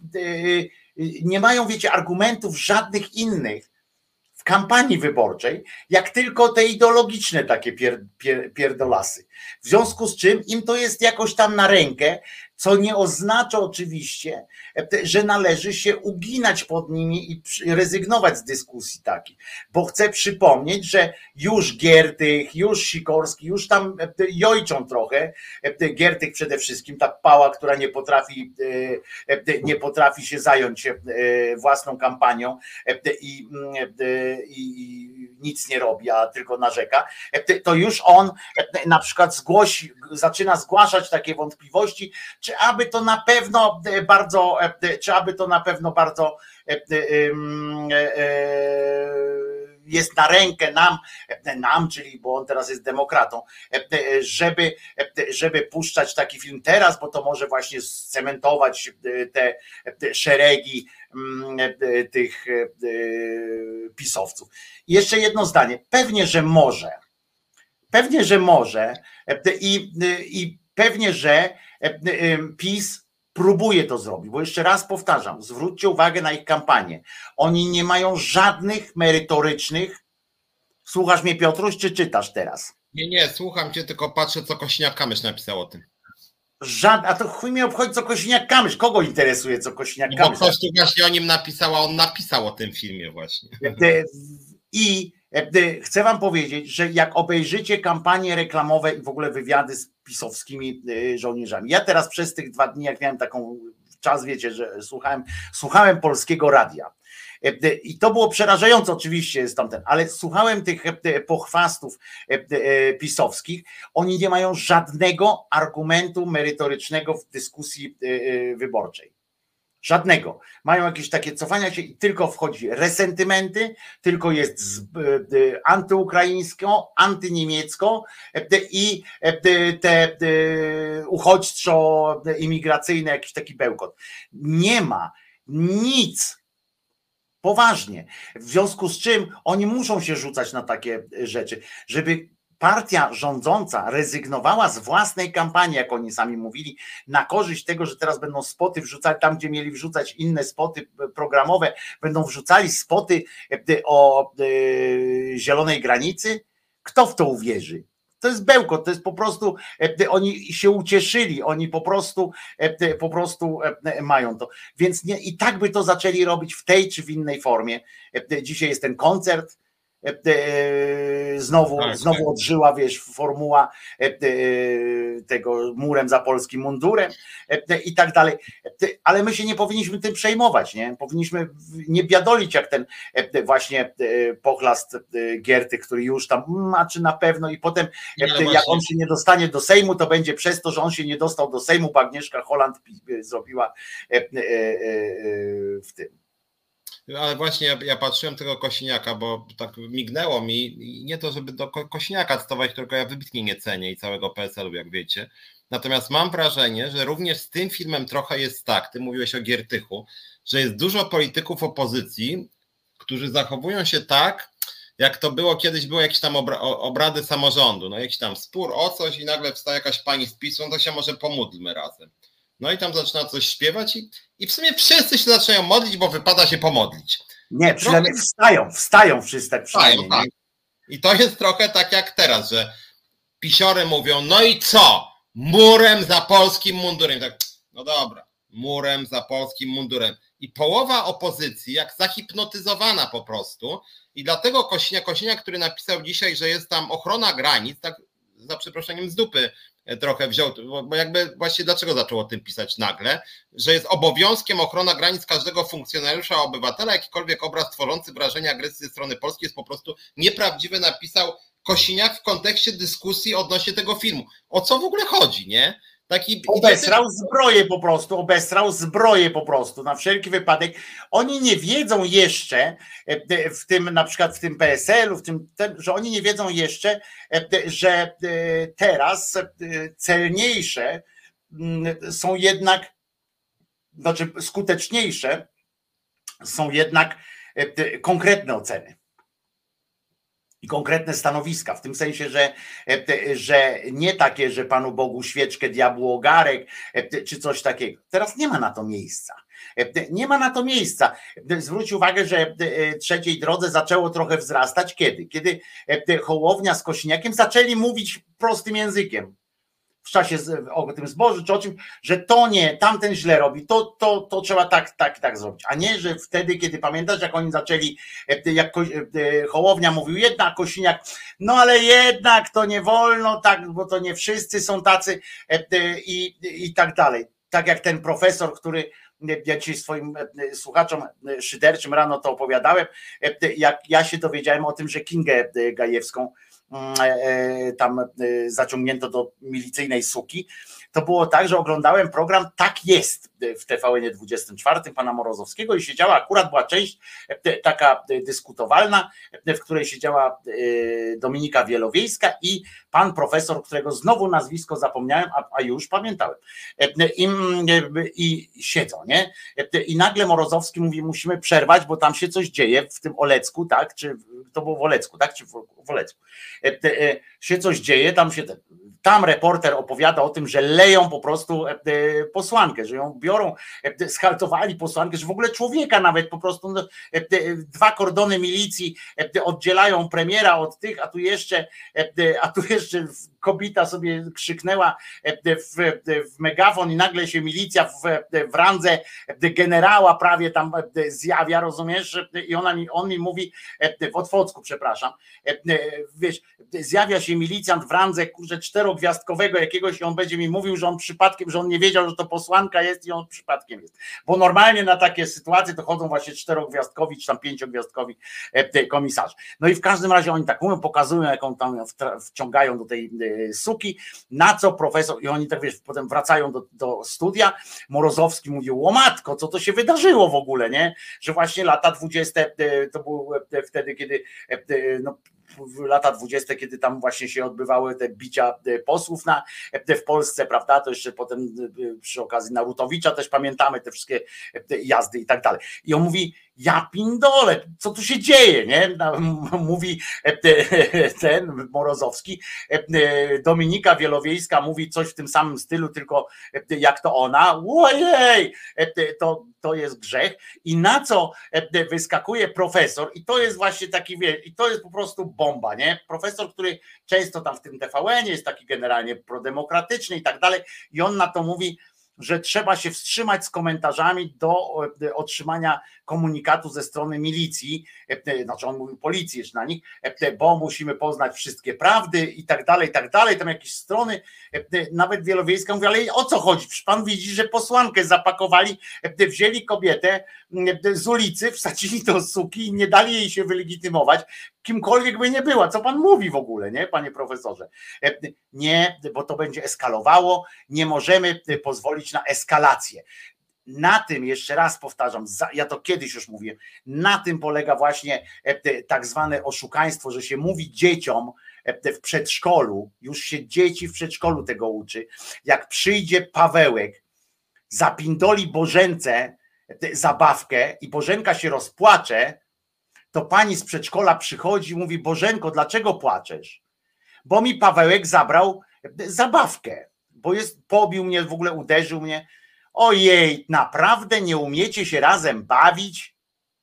nie mają, wiecie, argumentów żadnych innych, kampanii wyborczej, jak tylko te ideologiczne takie pier, pier, pierdolasy. W związku z czym im to jest jakoś tam na rękę, co nie oznacza oczywiście, że należy się uginać pod nimi i rezygnować z dyskusji takich. Bo chcę przypomnieć, że już Giertych, już Sikorski, już tam jojczą trochę, Giertych przede wszystkim, ta pała, która nie potrafi, nie potrafi się zająć własną kampanią i, i nic nie robi, a tylko narzeka, to już on na przykład zgłosi, zaczyna zgłaszać takie wątpliwości, czy aby to na pewno bardzo, czy aby to na pewno bardzo jest na rękę nam, nam, czyli bo on teraz jest demokratą, żeby, żeby puszczać taki film teraz, bo to może właśnie scementować te, te szeregi tych pisowców. I jeszcze jedno zdanie, pewnie, że może, pewnie, że może i, i pewnie, że PiS próbuje to zrobić, bo jeszcze raz powtarzam, zwróćcie uwagę na ich kampanię. Oni nie mają żadnych merytorycznych. Słuchasz mnie, Piotruś, czy czytasz teraz?
Nie, nie, słucham cię, tylko patrzę, co Kosiniak-Kamysz napisał o tym.
Żad... A to chuj mnie obchodzi, co Kosiniak-Kamysz. Kogo interesuje, co Kosiniak-Kamysz?
No bo ktoś tu właśnie o nim napisał, a on napisał o tym filmie właśnie.
I chcę wam powiedzieć, że jak obejrzycie kampanie reklamowe i w ogóle wywiady z pisowskimi żołnierzami. Ja teraz przez tych dwa dni, jak miałem taką czas, wiecie, że słuchałem, słuchałem polskiego radia. I to było przerażające oczywiście stamtąd, ale słuchałem tych pochwastów pisowskich. Oni nie mają żadnego argumentu merytorycznego w dyskusji wyborczej. Żadnego. Mają jakieś takie cofania się i tylko wchodzi resentymenty, tylko jest antyukraińsko, antyniemiecko i te uchodźczo-imigracyjne, jakiś taki bełkot. Nie ma nic. Poważnie. W związku z czym oni muszą się rzucać na takie rzeczy, żeby partia rządząca rezygnowała z własnej kampanii, jak oni sami mówili, na korzyść tego, że teraz będą spoty wrzucać tam, gdzie mieli wrzucać inne spoty programowe, będą wrzucali spoty o zielonej granicy. Kto w to uwierzy? To jest bełkot, to jest po prostu, oni się ucieszyli, oni po prostu, po prostu mają to. Więc nie, i tak by to zaczęli robić w tej czy w innej formie. Dzisiaj jest ten koncert, znowu, tak, znowu tak. odżyła, wiesz, formuła tego murem za polskim mundurem i tak dalej. Ale my się nie powinniśmy tym przejmować, nie? Powinniśmy nie biadolić jak ten właśnie pochlast Gierty, który już tam ma, czy na pewno i potem nie, jak właśnie. On się nie dostanie do Sejmu, to będzie przez to, że on się nie dostał do Sejmu, bo Agnieszka Holland zrobiła w tym.
Ale właśnie ja, ja patrzyłem tego Kosiniaka, bo tak mignęło mi, nie to, żeby do Kosiniaka cytować, tylko ja wybitnie nie cenię i całego P S L-u, jak wiecie. Natomiast mam wrażenie, że również z tym filmem trochę jest tak, ty mówiłeś o Giertychu, że jest dużo polityków opozycji, którzy zachowują się tak, jak to było kiedyś, były jakieś tam obra- obrady samorządu, no jakiś tam spór o coś i nagle wstaje jakaś pani z PiS-u, no to się może pomódlmy razem. No i tam zaczyna coś śpiewać i, i w sumie wszyscy się zaczynają modlić, bo wypada się pomodlić.
Nie, przynajmniej trochę... wstają, wstają wszyscy tak przynajmniej.
Tak. I to jest trochę tak jak teraz, że pisiory mówią, no i co? Murem za polskim mundurem. Tak, no dobra, murem za polskim mundurem. I połowa opozycji jak zahipnotyzowana po prostu i dlatego Kosiniak, Kosiniak, który napisał dzisiaj, że jest tam ochrona granic, tak za przeproszeniem z dupy trochę wziął, bo jakby właśnie dlaczego zaczął o tym pisać nagle, że jest obowiązkiem ochrona granic każdego funkcjonariusza, obywatela, jakikolwiek obraz tworzący wrażenie agresji ze strony polskiej jest po prostu nieprawdziwy, napisał Kosiniak w kontekście dyskusji odnośnie tego filmu. O co w ogóle chodzi, nie? Taki
obesrał zbroję po prostu, obesrał zbroję po prostu, na wszelki wypadek. Oni nie wiedzą jeszcze, w tym na przykład w tym P S L-u, w tym, że oni nie wiedzą jeszcze, że teraz celniejsze są jednak, znaczy skuteczniejsze są jednak konkretne oceny. I konkretne stanowiska, w tym sensie, że, że nie takie, że Panu Bogu świeczkę, diabłu ogarek, czy coś takiego. Teraz nie ma na to miejsca. Nie ma na to miejsca. Zwróć uwagę, że trzeciej drodze zaczęło trochę wzrastać. Kiedy? Kiedy Hołownia z Kosiniakiem zaczęli mówić prostym językiem. W czasie o tym zbożu, czy o czym, że to nie, tamten źle robi, to, to, to trzeba tak, tak, tak zrobić. A nie, że wtedy, kiedy pamiętasz, jak oni zaczęli, jak Hołownia mówił jednak, Kosiniak, no ale jednak to nie wolno, tak, bo to nie wszyscy są tacy i, i tak dalej. Tak jak ten profesor, który ja dzisiaj swoim słuchaczom szyderczym rano to opowiadałem, jak ja się dowiedziałem o tym, że Kingę Gajewską tam zaciągnięto do milicyjnej suki, to było tak, że oglądałem program Tak jest w T V N dwudziestym czwartym pana Morozowskiego i siedziała, akurat była część taka dyskutowalna, w której siedziała Dominika Wielowiejska i pan profesor, którego znowu nazwisko zapomniałem, a, a już pamiętałem. I, i siedzą, nie? I nagle Morozowski mówi, musimy przerwać, bo tam się coś dzieje w tym Olecku, tak? Czy to było w Olecku, tak? Czy w Olecku? Się coś dzieje, tam się tam reporter opowiada o tym, że leją po prostu posłankę, że ją biorą, schaltowali posłankę, że w ogóle człowieka nawet po prostu no, dwa kordony milicji oddzielają premiera od tych, a tu jeszcze, a tu jeszcze kobieta sobie krzyknęła w, w megafon i nagle się milicja w, w randze generała prawie tam zjawia, rozumiesz? I ona mi, on mi mówi, w Otwocku, przepraszam, wiesz, zjawia się milicjant w randze, kurze, czterogwiazdkowego jakiegoś i on będzie mi mówił, że on przypadkiem, że on nie wiedział, że to posłanka jest i on przypadkiem jest. Bo normalnie na takie sytuacje to chodzą właśnie czterogwiazdkowi czy tam pięciogwiazdkowi komisarze. No i w każdym razie oni tak mówią, pokazują, jaką tam wciągają do tej suki, na co profesor, i oni tak wiesz, potem wracają do, do studia, Morozowski mówił, łomatko, co to się wydarzyło w ogóle, nie? Że właśnie lata dwudzieste to było wtedy, kiedy no, lata dwudzieste, kiedy tam właśnie się odbywały te bicia posłów na, w Polsce, prawda, to jeszcze potem przy okazji Narutowicza też pamiętamy te wszystkie jazdy i tak dalej. I on mówi, ja pindole, co tu się dzieje, nie? Mówi ten Morozowski, Dominika Wielowiejska mówi coś w tym samym stylu, tylko jak to ona, ojej, to, to jest grzech. I na co wyskakuje profesor, i to jest właśnie taki, i to jest po prostu bomba, nie? Profesor, który często tam w tym T V N jest taki generalnie prodemokratyczny i tak dalej, i on na to mówi, że trzeba się wstrzymać z komentarzami do otrzymania komunikatu ze strony milicji, znaczy on mówił policji jeszcze na nich, bo musimy poznać wszystkie prawdy i tak dalej, i tak dalej, tam jakieś strony, nawet Wielowiejska mówi, ale o co chodzi? Przecież pan widzi, że posłankę zapakowali, wzięli kobietę z ulicy, wsadzili do suki i nie dali jej się wylegitymować, kimkolwiek by nie była, co pan mówi w ogóle, nie, panie profesorze? Nie, bo to będzie eskalowało, nie możemy pozwolić na eskalację. Na tym, jeszcze raz powtarzam, ja to kiedyś już mówiłem, na tym polega właśnie tak zwane oszukaństwo, że się mówi dzieciom w przedszkolu, już się dzieci w przedszkolu tego uczy, jak przyjdzie Pawełek, zapindoli Bożence zabawkę i Bożenka się rozpłacze, to pani z przedszkola przychodzi i mówi, Bożenko, dlaczego płaczesz? Bo mi Pawełek zabrał zabawkę, bo jest, pobił mnie, w ogóle uderzył mnie. Ojej, naprawdę nie umiecie się razem bawić?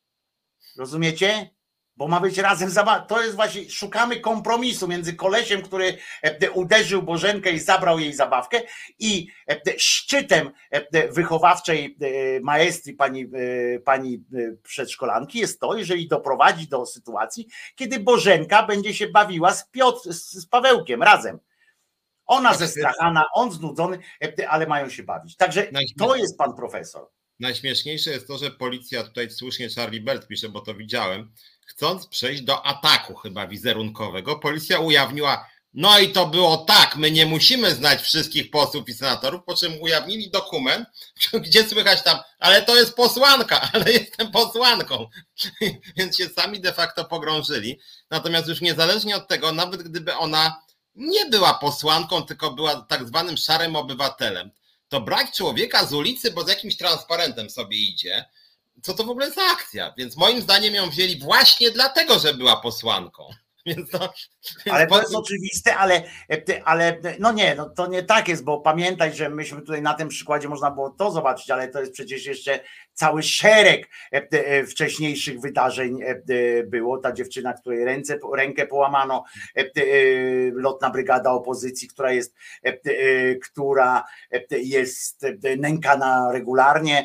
Rozumiecie? Bo ma być razem zabawa. To jest właśnie, szukamy kompromisu między kolesiem, który uderzył Bożenkę i zabrał jej zabawkę, i szczytem wychowawczej maestrii pani, pani przedszkolanki jest to, jeżeli doprowadzi do sytuacji, kiedy Bożenka będzie się bawiła z, Piotr, z Pawełkiem razem. Ona zestrachana, on znudzony, ale mają się bawić. Także to jest pan profesor.
Najśmieszniejsze jest to, że policja, tutaj słusznie Charlie Belt pisze, bo to widziałem, chcąc przejść do ataku chyba wizerunkowego, policja ujawniła, no i to było tak, my nie musimy znać wszystkich posłów i senatorów, po czym ujawnili dokument, gdzie słychać tam, ale to jest posłanka, ale jestem posłanką. Więc się sami de facto pogrążyli. Natomiast już niezależnie od tego, nawet gdyby ona nie była posłanką, tylko była tak zwanym szarym obywatelem, to brać człowieka z ulicy, bo z jakimś transparentem sobie idzie, co to w ogóle za akcja? Więc moim zdaniem ją wzięli właśnie dlatego, że była posłanką. Więc to, więc
ale to jest oczywiste, ale, ale no nie, no to nie tak jest, bo pamiętaj, że myśmy tutaj na tym przykładzie można było to zobaczyć, ale to jest przecież jeszcze cały szereg wcześniejszych wydarzeń było. Ta dziewczyna, której ręce, rękę połamano, lotna brygada opozycji, która jest, która jest nękana regularnie,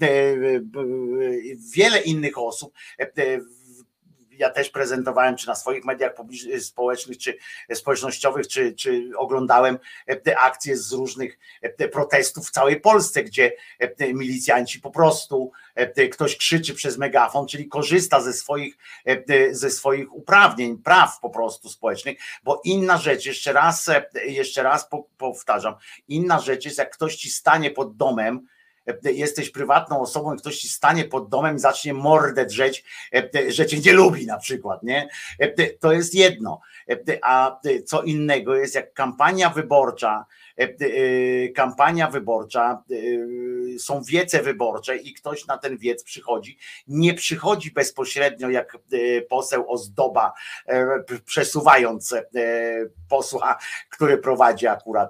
wiele innych osób. Ja też prezentowałem, czy na swoich mediach społecznych, czy społecznościowych, czy, czy oglądałem te akcje z różnych protestów w całej Polsce, gdzie milicjanci po prostu, ktoś krzyczy przez megafon, czyli korzysta ze swoich, ze swoich uprawnień, praw po prostu społecznych, bo inna rzecz, jeszcze raz, jeszcze raz powtarzam, inna rzecz jest, jak ktoś ci stanie pod domem, jesteś prywatną osobą i ktoś ci stanie pod domem i zacznie mordę drzeć, że cię nie lubi na przykład, nie? To jest jedno, a co innego jest jak kampania wyborcza, kampania wyborcza, są wiece wyborcze i ktoś na ten wiec przychodzi, nie przychodzi bezpośrednio jak poseł Ozdoba, przesuwając posła, który prowadzi akurat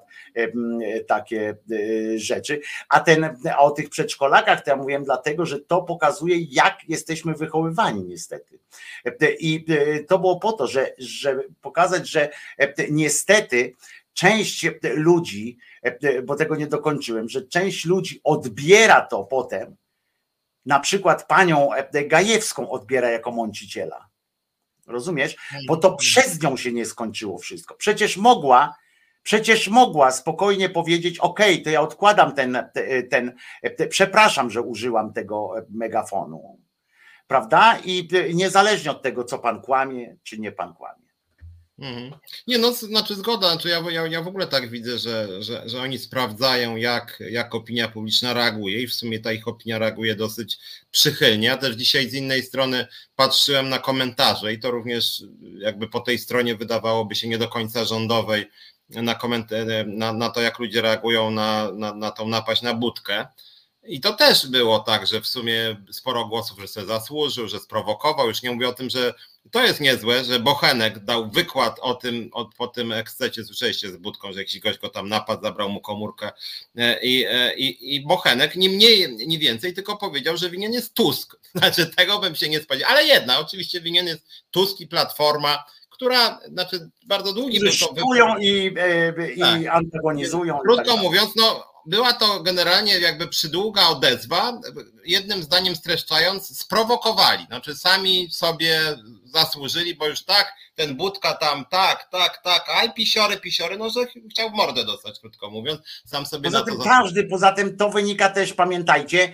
takie rzeczy, a, ten, a o tych przedszkolakach to ja mówiłem dlatego, że to pokazuje, jak jesteśmy wychowywani niestety. I to było po to, że, że pokazać, że niestety część ludzi, bo tego nie dokończyłem, że część ludzi odbiera to potem, na przykład panią Gajewską odbiera jako mąciciela. Rozumiesz? Bo to przez nią się nie skończyło wszystko. Przecież mogła, przecież mogła spokojnie powiedzieć, okej, to ja odkładam ten, ten, ten, przepraszam, że użyłam tego megafonu. Prawda? I niezależnie od tego, co pan kłamie, czy nie pan kłamie.
Mhm. Nie, no znaczy zgoda, znaczy ja, ja, ja w ogóle tak widzę, że, że, że oni sprawdzają, jak, jak opinia publiczna reaguje i w sumie ta ich opinia reaguje dosyć przychylnie. Ja też dzisiaj z innej strony patrzyłem na komentarze i to również jakby po tej stronie wydawałoby się nie do końca rządowej na, koment- na, na to, jak ludzie reagują na, na, na tą napaść na Budkę. I to też było tak, że w sumie sporo głosów, że sobie zasłużył, że sprowokował. Już nie mówię o tym, że to jest niezłe, że Bochenek dał wykład o tym, o, po tym ekscecie, słyszeliście z Budką, że jakiś gość go tam napadł, zabrał mu komórkę i, i, i Bochenek nie mniej, nie więcej, tylko powiedział, że winien jest Tusk. Znaczy tego bym się nie spodziewał, ale jedna, oczywiście winien jest Tusk i Platforma, która, znaczy bardzo długi był to
wykład. I, i tak. antagonizują.
Krótko
i tak
mówiąc, no była to generalnie jakby przydługa odezwa, jednym zdaniem streszczając, sprowokowali, znaczy sami sobie zasłużyli, bo już tak, ten Budka tam, tak, tak, tak, aj pisiory, pisiory, no że chciał w mordę dostać, krótko mówiąc, sam sobie
poza
na to
tym każdy, poza tym to wynika też, pamiętajcie,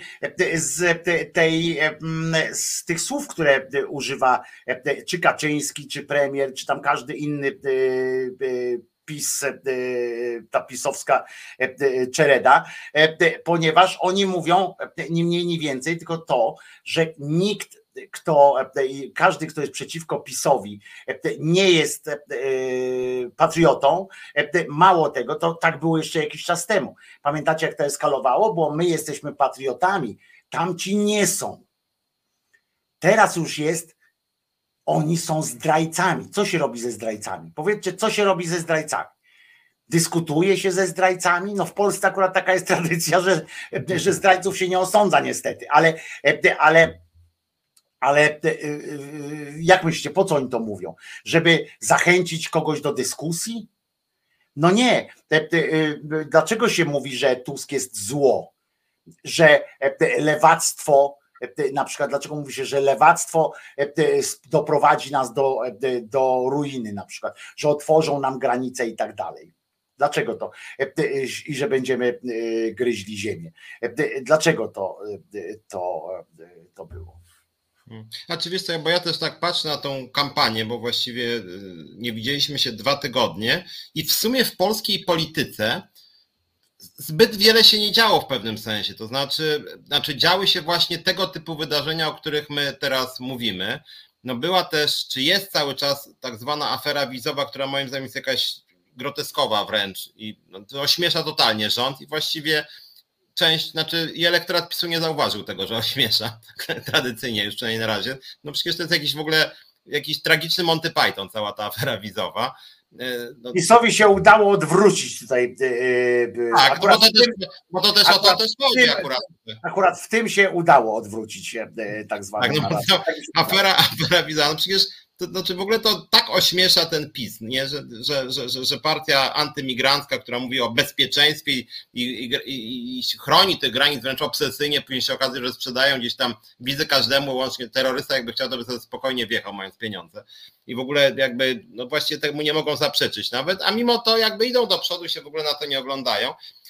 z tej, z tych słów, które używa czy Kaczyński, czy premier, czy tam każdy inny PiS, ta pisowska czereda, ponieważ oni mówią ni mniej, ni więcej, tylko to, że nikt, kto, każdy, kto jest przeciwko PiS-owi, nie jest patriotą. Mało tego, to tak było jeszcze jakiś czas temu. Pamiętacie, jak to eskalowało? Bo my jesteśmy patriotami, tamci nie są. Teraz już jest, oni są zdrajcami. Co się robi ze zdrajcami? Powiedzcie, co się robi ze zdrajcami? Dyskutuje się ze zdrajcami? No w Polsce akurat taka jest tradycja, że, że zdrajców się nie osądza niestety, ale, ale Ale jak myślicie, po co oni to mówią? Żeby zachęcić kogoś do dyskusji? No nie. Dlaczego się mówi, że Tusk jest zło? Że lewactwo, na przykład dlaczego mówi się, że lewactwo doprowadzi nas do, do ruiny na przykład, że otworzą nam granice i tak dalej. Dlaczego to? I że będziemy gryźli ziemię. Dlaczego to, to, to było?
Znaczy wiesz co, bo ja też tak patrzę na tą kampanię, bo właściwie nie widzieliśmy się dwa tygodnie i w sumie w polskiej polityce zbyt wiele się nie działo w pewnym sensie, to znaczy, znaczy działy się właśnie tego typu wydarzenia, o których my teraz mówimy. No była też, czy jest cały czas tak zwana afera wizowa, która moim zdaniem jest jakaś groteskowa wręcz i no, to ośmiesza totalnie rząd i właściwie część, znaczy i elektorat PiSu nie zauważył tego, że ośmiesza tradycyjnie już przynajmniej na razie. No przecież to jest jakiś w ogóle jakiś tragiczny Monty Python, cała ta afera wizowa.
No, PiSowi się udało odwrócić tutaj.
Tak, akurat bo, to też, bo to też akurat o to też chodzi akurat.
Akurat w tym się udało odwrócić się tak zwane.
Tak, no, no, afera, afera wizowa, no przecież to znaczy w ogóle to tak ośmiesza ten PiS, nie? Że, że, że, że partia antymigrancka, która mówi o bezpieczeństwie i, i, i, i chroni tych granic wręcz obsesyjnie, później się okazuje, że sprzedają gdzieś tam wizy każdemu, łącznie terrorysta, jakby chciał, to by sobie spokojnie wjechał, mając pieniądze. I w ogóle jakby, no właściwie temu nie mogą zaprzeczyć nawet, a mimo to jakby idą do przodu, się w ogóle na to nie oglądają.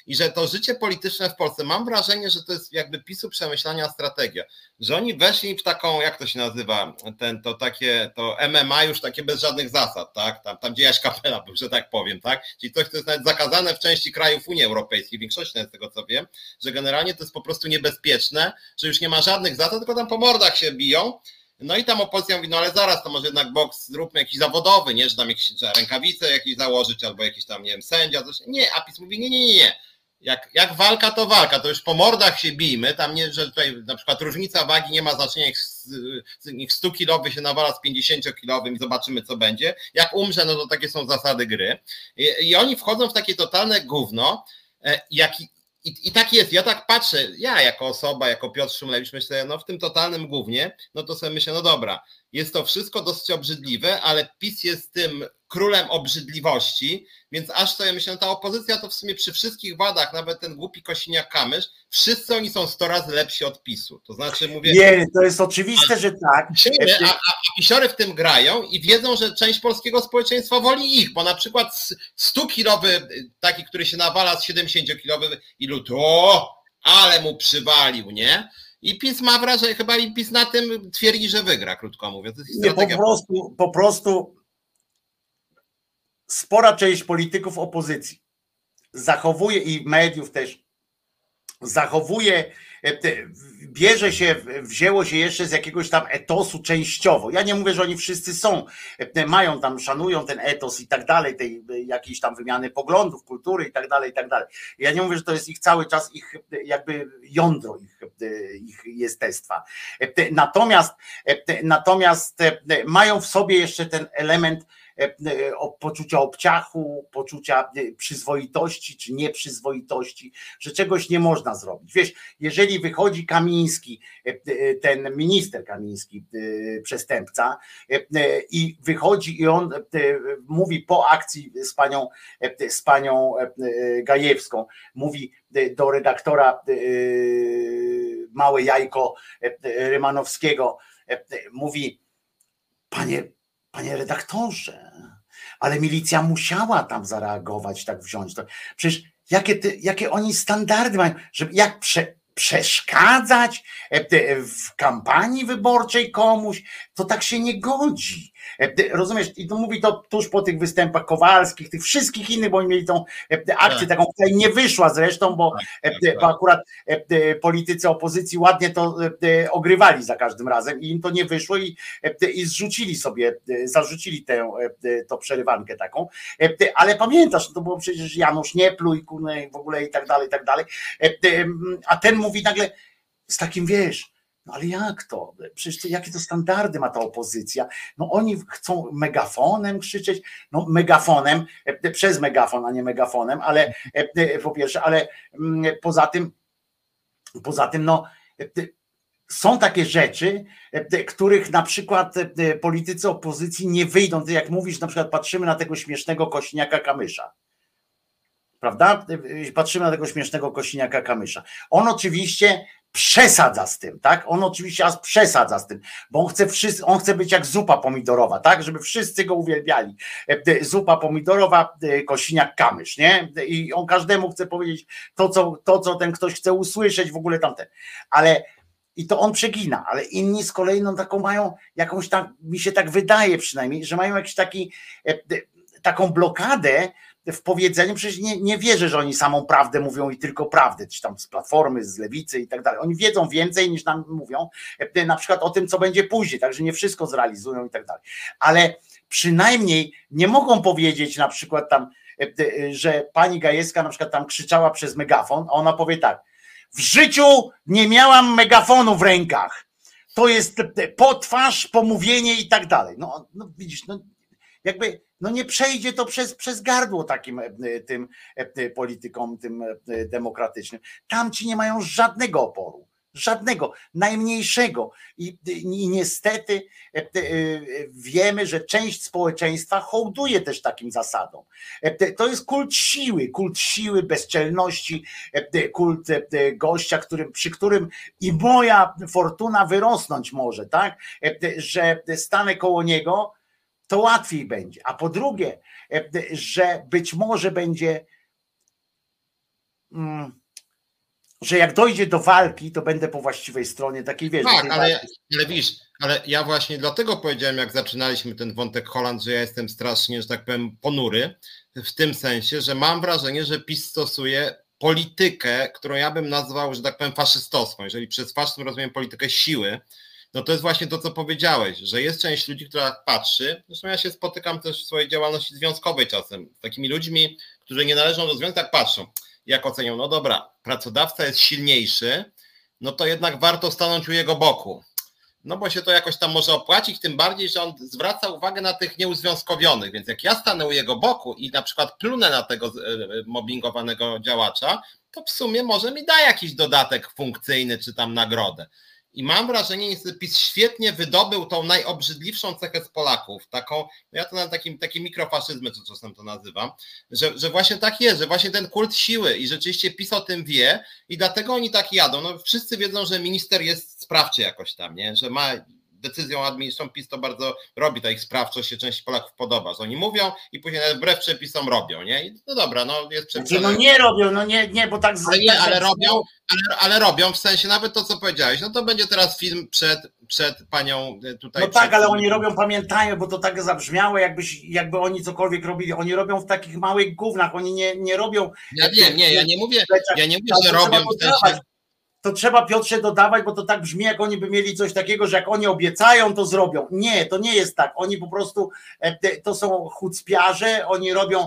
i że to życie polityczne w Polsce, mam wrażenie, że to jest jakby PiSu przemyślania strategia, że oni weszli w taką, jak to się nazywa, ten, to takie, to M M A już takie bez żadnych zasad, tak, tam, tam gdzie Jaś Kapela był, że tak powiem, tak, czyli coś, co jest nawet zakazane w części krajów Unii Europejskiej, w większości z tego co wiem, że generalnie to jest po prostu niebezpieczne, że już nie ma żadnych zasad, tylko tam po mordach się biją. No i tam opozycja mówi, no ale zaraz, to może jednak boks zróbmy jakiś zawodowy, nie, że tam jakieś że rękawice jakieś założyć, albo jakiś tam, nie wiem, sędzia, coś. Nie, a PiS mówi, nie, nie, nie, nie. Jak, jak walka, to walka, to już po mordach się bijmy, tam nie, że tutaj na przykład różnica wagi nie ma znaczenia, niech sto kilowy się nawala z pięćdziesięciokilowym i zobaczymy, co będzie. Jak umrze, no to takie są zasady gry. I, i oni wchodzą w takie totalne gówno, jak I, I tak jest, ja tak patrzę, ja jako osoba, jako Piotr Szumlewicz myślę, no w tym totalnym gównie, no to sobie myślę, no dobra, jest to wszystko dosyć obrzydliwe, ale PiS jest tym królem obrzydliwości, więc aż sobie myślę, no ta opozycja to w sumie przy wszystkich wadach, nawet ten głupi Kosiniak-Kamysz, wszyscy oni są sto razy lepsi od PiSu, to znaczy mówię...
Nie, to jest oczywiste, a, że tak.
A, a, a pisiory w tym grają i wiedzą, że część polskiego społeczeństwa woli ich, bo na przykład sto kilowy, taki, który się nawala z siedemdziesięciokilowy i lud, o, ale mu przywalił, nie? I PiS ma wrażenie, chyba i PiS na tym twierdzi, że wygra, krótko mówiąc.
Nie, po prostu, po prostu spora część polityków opozycji zachowuje i mediów też zachowuje, bierze się, wzięło się jeszcze z jakiegoś tam etosu częściowo. Ja nie mówię, że oni wszyscy są, mają tam, szanują ten etos i tak dalej, tej jakiejś tam wymiany poglądów, kultury i tak dalej, i tak dalej. Ja nie mówię, że to jest ich cały czas, ich jakby jądro ich, ich jestestwa. Natomiast, natomiast mają w sobie jeszcze ten element poczucia obciachu, poczucia przyzwoitości czy nieprzyzwoitości, że czegoś nie można zrobić. Wiesz, jeżeli wychodzi Kamiński, ten minister Kamiński, przestępca, i wychodzi i on mówi po akcji z panią, z panią Gajewską, mówi do redaktora Małe Jajko Rymanowskiego, mówi, panie Panie redaktorze, ale milicja musiała tam zareagować, tak wziąć to. Przecież jakie, ty, jakie oni standardy mają, żeby jak prze, przeszkadzać w kampanii wyborczej komuś, to tak się nie godzi. Rozumiesz? I to mówi to tuż po tych występach Kowalskich, tych wszystkich innych, bo oni mieli tą akcję taką, która nie wyszła zresztą, bo, bo akurat politycy opozycji ładnie to ogrywali za każdym razem i im to nie wyszło i, i zrzucili sobie, zarzucili tę to przerywankę taką. Ale pamiętasz, to było przecież Janusz nie pluj w ogóle i tak dalej, i tak dalej. A ten mówi nagle z takim, wiesz, no ale jak to? Przecież to, jakie to standardy ma ta opozycja? No oni chcą megafonem krzyczeć, no megafonem, przez megafon, a nie megafonem, ale po pierwsze, ale poza tym, poza tym, no są takie rzeczy, których na przykład politycy opozycji nie wyjdą. Ty jak mówisz, na przykład patrzymy na tego śmiesznego Kosiniaka-Kamysza. Prawda? Patrzymy na tego śmiesznego Kosiniaka-Kamysza. On oczywiście przesadza z tym, tak? On oczywiście aż przesadza z tym, bo on chce, wszyscy, on chce być jak zupa pomidorowa, tak? Żeby wszyscy go uwielbiali. Zupa pomidorowa, Kosiniak-Kamysz, nie? I on każdemu chce powiedzieć to co, to, co ten ktoś chce usłyszeć, w ogóle tamten. Ale i to on przegina, ale inni z kolei no, taką mają jakąś tam, mi się tak wydaje przynajmniej, że mają jakiś taki, taką blokadę w powiedzeniu, przecież nie, nie wierzę, że oni samą prawdę mówią i tylko prawdę, czy tam z Platformy, z Lewicy i tak dalej. Oni wiedzą więcej niż nam mówią, na przykład o tym, co będzie później, także nie wszystko zrealizują i tak dalej. Ale przynajmniej nie mogą powiedzieć na przykład tam, że pani Gajewska na przykład tam krzyczała przez megafon, a ona powie tak, w życiu nie miałam megafonu w rękach. To jest potwarz, pomówienie i tak dalej. No, no widzisz, no jakby no nie przejdzie to przez, przez gardło takim tym politykom, tym demokratycznym. Tamci nie mają żadnego oporu. Żadnego, najmniejszego. I, I niestety wiemy, że część społeczeństwa hołduje też takim zasadom. To jest kult siły, kult siły, bezczelności, kult gościa, którym, przy którym i moja fortuna wyrosnąć może, tak? Że stanę koło niego, to łatwiej będzie. A po drugie, że być może będzie że jak dojdzie do walki, to będę po właściwej stronie, takiej wiesz.
Tak, ale, ja, ale widzisz, ale ja właśnie dlatego powiedziałem, jak zaczynaliśmy ten wątek Holland, że ja jestem strasznie, że tak powiem, ponury, w tym sensie, że mam wrażenie, że PiS stosuje politykę, którą ja bym nazwał, że tak powiem, faszystowską. Jeżeli przez faszyzm rozumiem politykę siły, no to jest właśnie to, co powiedziałeś, że jest część ludzi, która patrzy, zresztą ja się spotykam też w swojej działalności związkowej czasem z takimi ludźmi, którzy nie należą do związku, tak patrzą, jak ocenią, no dobra, pracodawca jest silniejszy, no to jednak warto stanąć u jego boku, no bo się to jakoś tam może opłacić, tym bardziej, że on zwraca uwagę na tych nieuzwiązkowionych, więc jak ja stanę u jego boku i na przykład plunę na tego mobbingowanego działacza, to w sumie może mi da jakiś dodatek funkcyjny czy tam nagrodę. I mam wrażenie, niestety PiS świetnie wydobył tą najobrzydliwszą cechę z Polaków, taką, ja to na takim, takie mikrofaszyzmy, czy czasem to nazywam, że, że właśnie tak jest, że właśnie ten kult siły i rzeczywiście PiS o tym wie i dlatego oni tak jadą. No wszyscy wiedzą, że minister jest sprawczy jakoś tam, nie? Że ma decyzją administracyjną, PiS to bardzo robi, ta ich sprawczość się części Polaków podoba, że oni mówią i później nawet wbrew przepisom robią, nie? I no dobra, no jest przepisane.
No nie robią, no nie, nie, bo tak...
Ale nie, ale robią, ale, ale robią, w sensie nawet to, co powiedziałeś, no to będzie teraz film przed, przed panią tutaj...
No tak, ale oni robią, pamiętają, bo to tak zabrzmiało, jakbyś, jakby oni cokolwiek robili, oni robią w takich małych gównach, oni nie, nie robią...
Ja wiem, nie, ja nie mówię, ja nie mówię, że robią w sensie...
To trzeba, Piotrze, dodawać, bo to tak brzmi, jak oni by mieli coś takiego, że jak oni obiecają, to zrobią. Nie, to nie jest tak. Oni po prostu, to są chucpiarze, oni robią,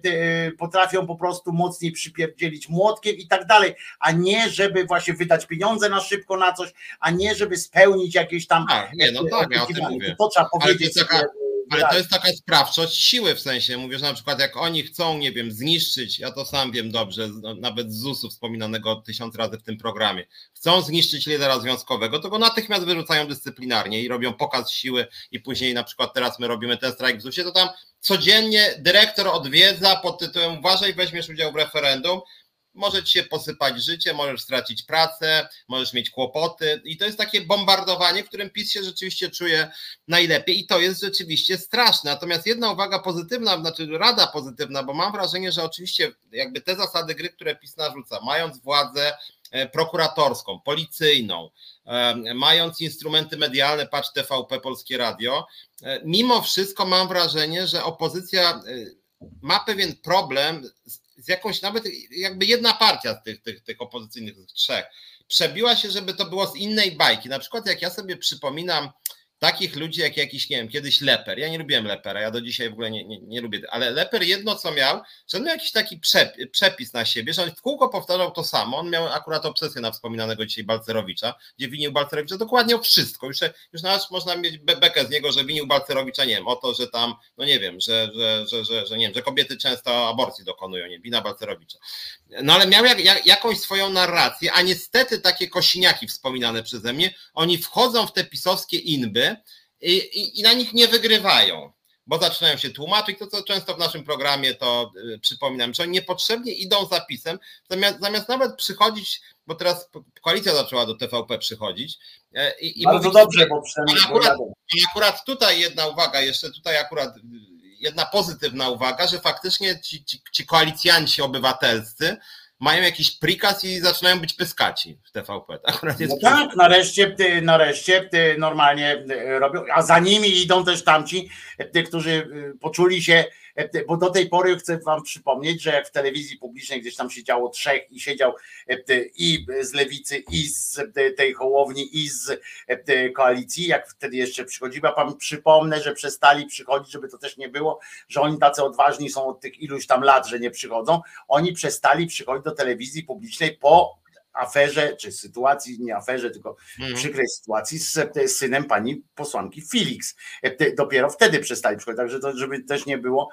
potrafią po prostu mocniej przypierdzielić młotkiem i tak dalej, a nie, żeby właśnie wydać pieniądze na szybko na coś, a nie, żeby spełnić jakieś tam...
A, nie, no tak, ja o tym mówię.
To trzeba powiedzieć.
Ale to jest taka sprawczość siły w sensie, mówię, że na przykład jak oni chcą, nie wiem, zniszczyć, ja to sam wiem dobrze, nawet z zusu wspominanego tysiąc razy w tym programie, chcą zniszczyć lidera związkowego, to go natychmiast wyrzucają dyscyplinarnie i robią pokaz siły i później na przykład teraz my robimy ten strajk w zusie, to tam codziennie dyrektor odwiedza pod tytułem uważaj, weźmiesz udział w referendum, może ci się posypać życie, możesz stracić pracę, możesz mieć kłopoty i to jest takie bombardowanie, w którym PiS się rzeczywiście czuje najlepiej i to jest rzeczywiście straszne. Natomiast jedna uwaga pozytywna, znaczy rada pozytywna, bo mam wrażenie, że oczywiście jakby te zasady gry, które PiS narzuca, mając władzę prokuratorską, policyjną, mając instrumenty medialne, patrz T V P, Polskie Radio, mimo wszystko mam wrażenie, że opozycja ma pewien problem z z jakąś, nawet jakby jedna partia z tych, tych, tych opozycyjnych z trzech przebiła się, żeby to było z innej bajki. Na przykład jak ja sobie przypominam takich ludzi jak jakiś, nie wiem, kiedyś Leper. Ja nie lubiłem Lepera, ja do dzisiaj w ogóle nie, nie, nie lubię, ale Leper jedno co miał, że on miał jakiś taki przepis na siebie, że on w kółko powtarzał to samo. On miał akurat obsesję na wspominanego dzisiaj Balcerowicza, gdzie winił Balcerowicza dokładnie o wszystko. Już, już nawet można mieć bekę z niego, że winił Balcerowicza, nie wiem, o to, że tam, no nie wiem, że, że, że, że, że nie wiem, że kobiety często aborcji dokonują, nie, wina Balcerowicza. No ale miał jak, jak, jakąś swoją narrację, a niestety takie kosiniaki wspominane przeze mnie, oni wchodzą w te pisowskie inby i, i, i na nich nie wygrywają, bo zaczynają się tłumaczyć, to co często w naszym programie to y, przypominam, że oni niepotrzebnie idą za PiS-em, zamiast, zamiast nawet przychodzić, bo teraz koalicja zaczęła do T V P przychodzić. Y, i
Bardzo
mówić,
dobrze, bo przynajmniej
akurat, akurat tutaj jedna uwaga, jeszcze tutaj akurat jedna pozytywna uwaga, że faktycznie ci, ci, ci koalicjanci obywatelscy mają jakiś prikaz i zaczynają być pyskaci w T V P. Akurat jest
no tak, nareszcie, nareszcie normalnie robią, a za nimi idą też tamci, którzy poczuli się, bo do tej pory chcę wam przypomnieć, że jak w telewizji publicznej gdzieś tam siedziało trzech i siedział i z Lewicy, i z tej Hołowni, i z koalicji, jak wtedy jeszcze przychodziła, pan przypomnę, że przestali przychodzić, żeby to też nie było, że oni tacy odważni są od tych iluś tam lat, że nie przychodzą, oni przestali przychodzić do telewizji publicznej po aferze, czy sytuacji, nie aferze, tylko mm. przykrej sytuacji z, z synem pani posłanki Felix. Dopiero wtedy przestali przychodzić, także to, żeby też nie było,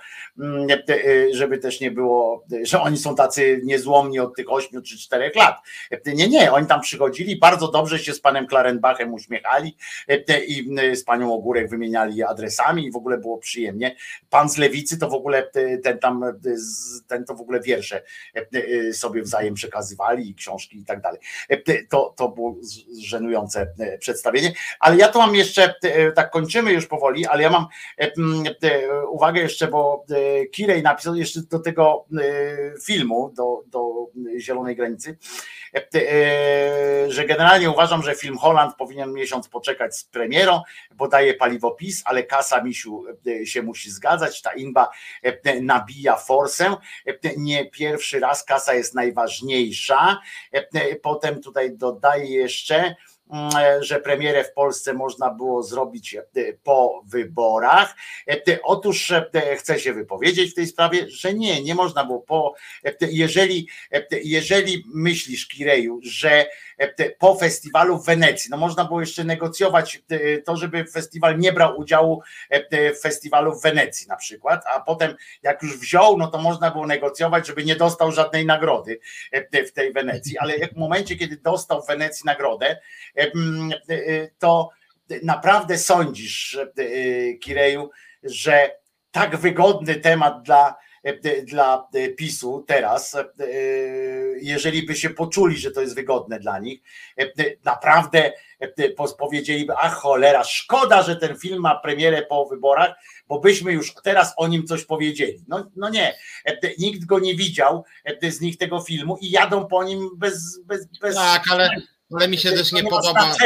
żeby też nie było, że oni są tacy niezłomni od tych ośmiu czy czterech lat. Nie, nie, oni tam przychodzili, bardzo dobrze się z panem Klarenbachem uśmiechali i z panią Ogórek wymieniali adresami i w ogóle było przyjemnie. Pan z Lewicy to w ogóle ten tam, ten to w ogóle wiersze sobie wzajem przekazywali i książki i tak dalej. To, to było żenujące przedstawienie, ale ja tu mam jeszcze, tak kończymy już powoli, ale ja mam uwagę jeszcze, bo Kirej napisał jeszcze do tego filmu, do, do tego Zielonej Granicy, że generalnie uważam, że film Holland powinien miesiąc poczekać z premierą, bo daje paliwo PiS, ale kasa, misiu, się musi zgadzać, ta inba nabija forsę, nie pierwszy raz kasa jest najważniejsza. Potem tutaj dodaję jeszcze, że premierę w Polsce można było zrobić po wyborach. Otóż chcę się wypowiedzieć w tej sprawie, że nie, nie można było po, jeżeli, jeżeli myślisz, Kireju, że po festiwalu w Wenecji, no można było jeszcze negocjować to, żeby festiwal nie brał udziału w festiwalu w Wenecji na przykład, a potem jak już wziął, no to można było negocjować, żeby nie dostał żadnej nagrody w tej Wenecji, ale w momencie, kiedy dostał w Wenecji nagrodę, to naprawdę sądzisz, Kireju, że tak wygodny temat dla, dla PiSu teraz, jeżeli by się poczuli, że to jest wygodne dla nich, naprawdę powiedzieliby, a cholera, szkoda, że ten film ma premierę po wyborach, bo byśmy już teraz o nim coś powiedzieli. No, no nie, nikt go nie widział z nich tego filmu i jadą po nim bez... bez, bez
tak, ale... Ale mi się też nie, nie podoba.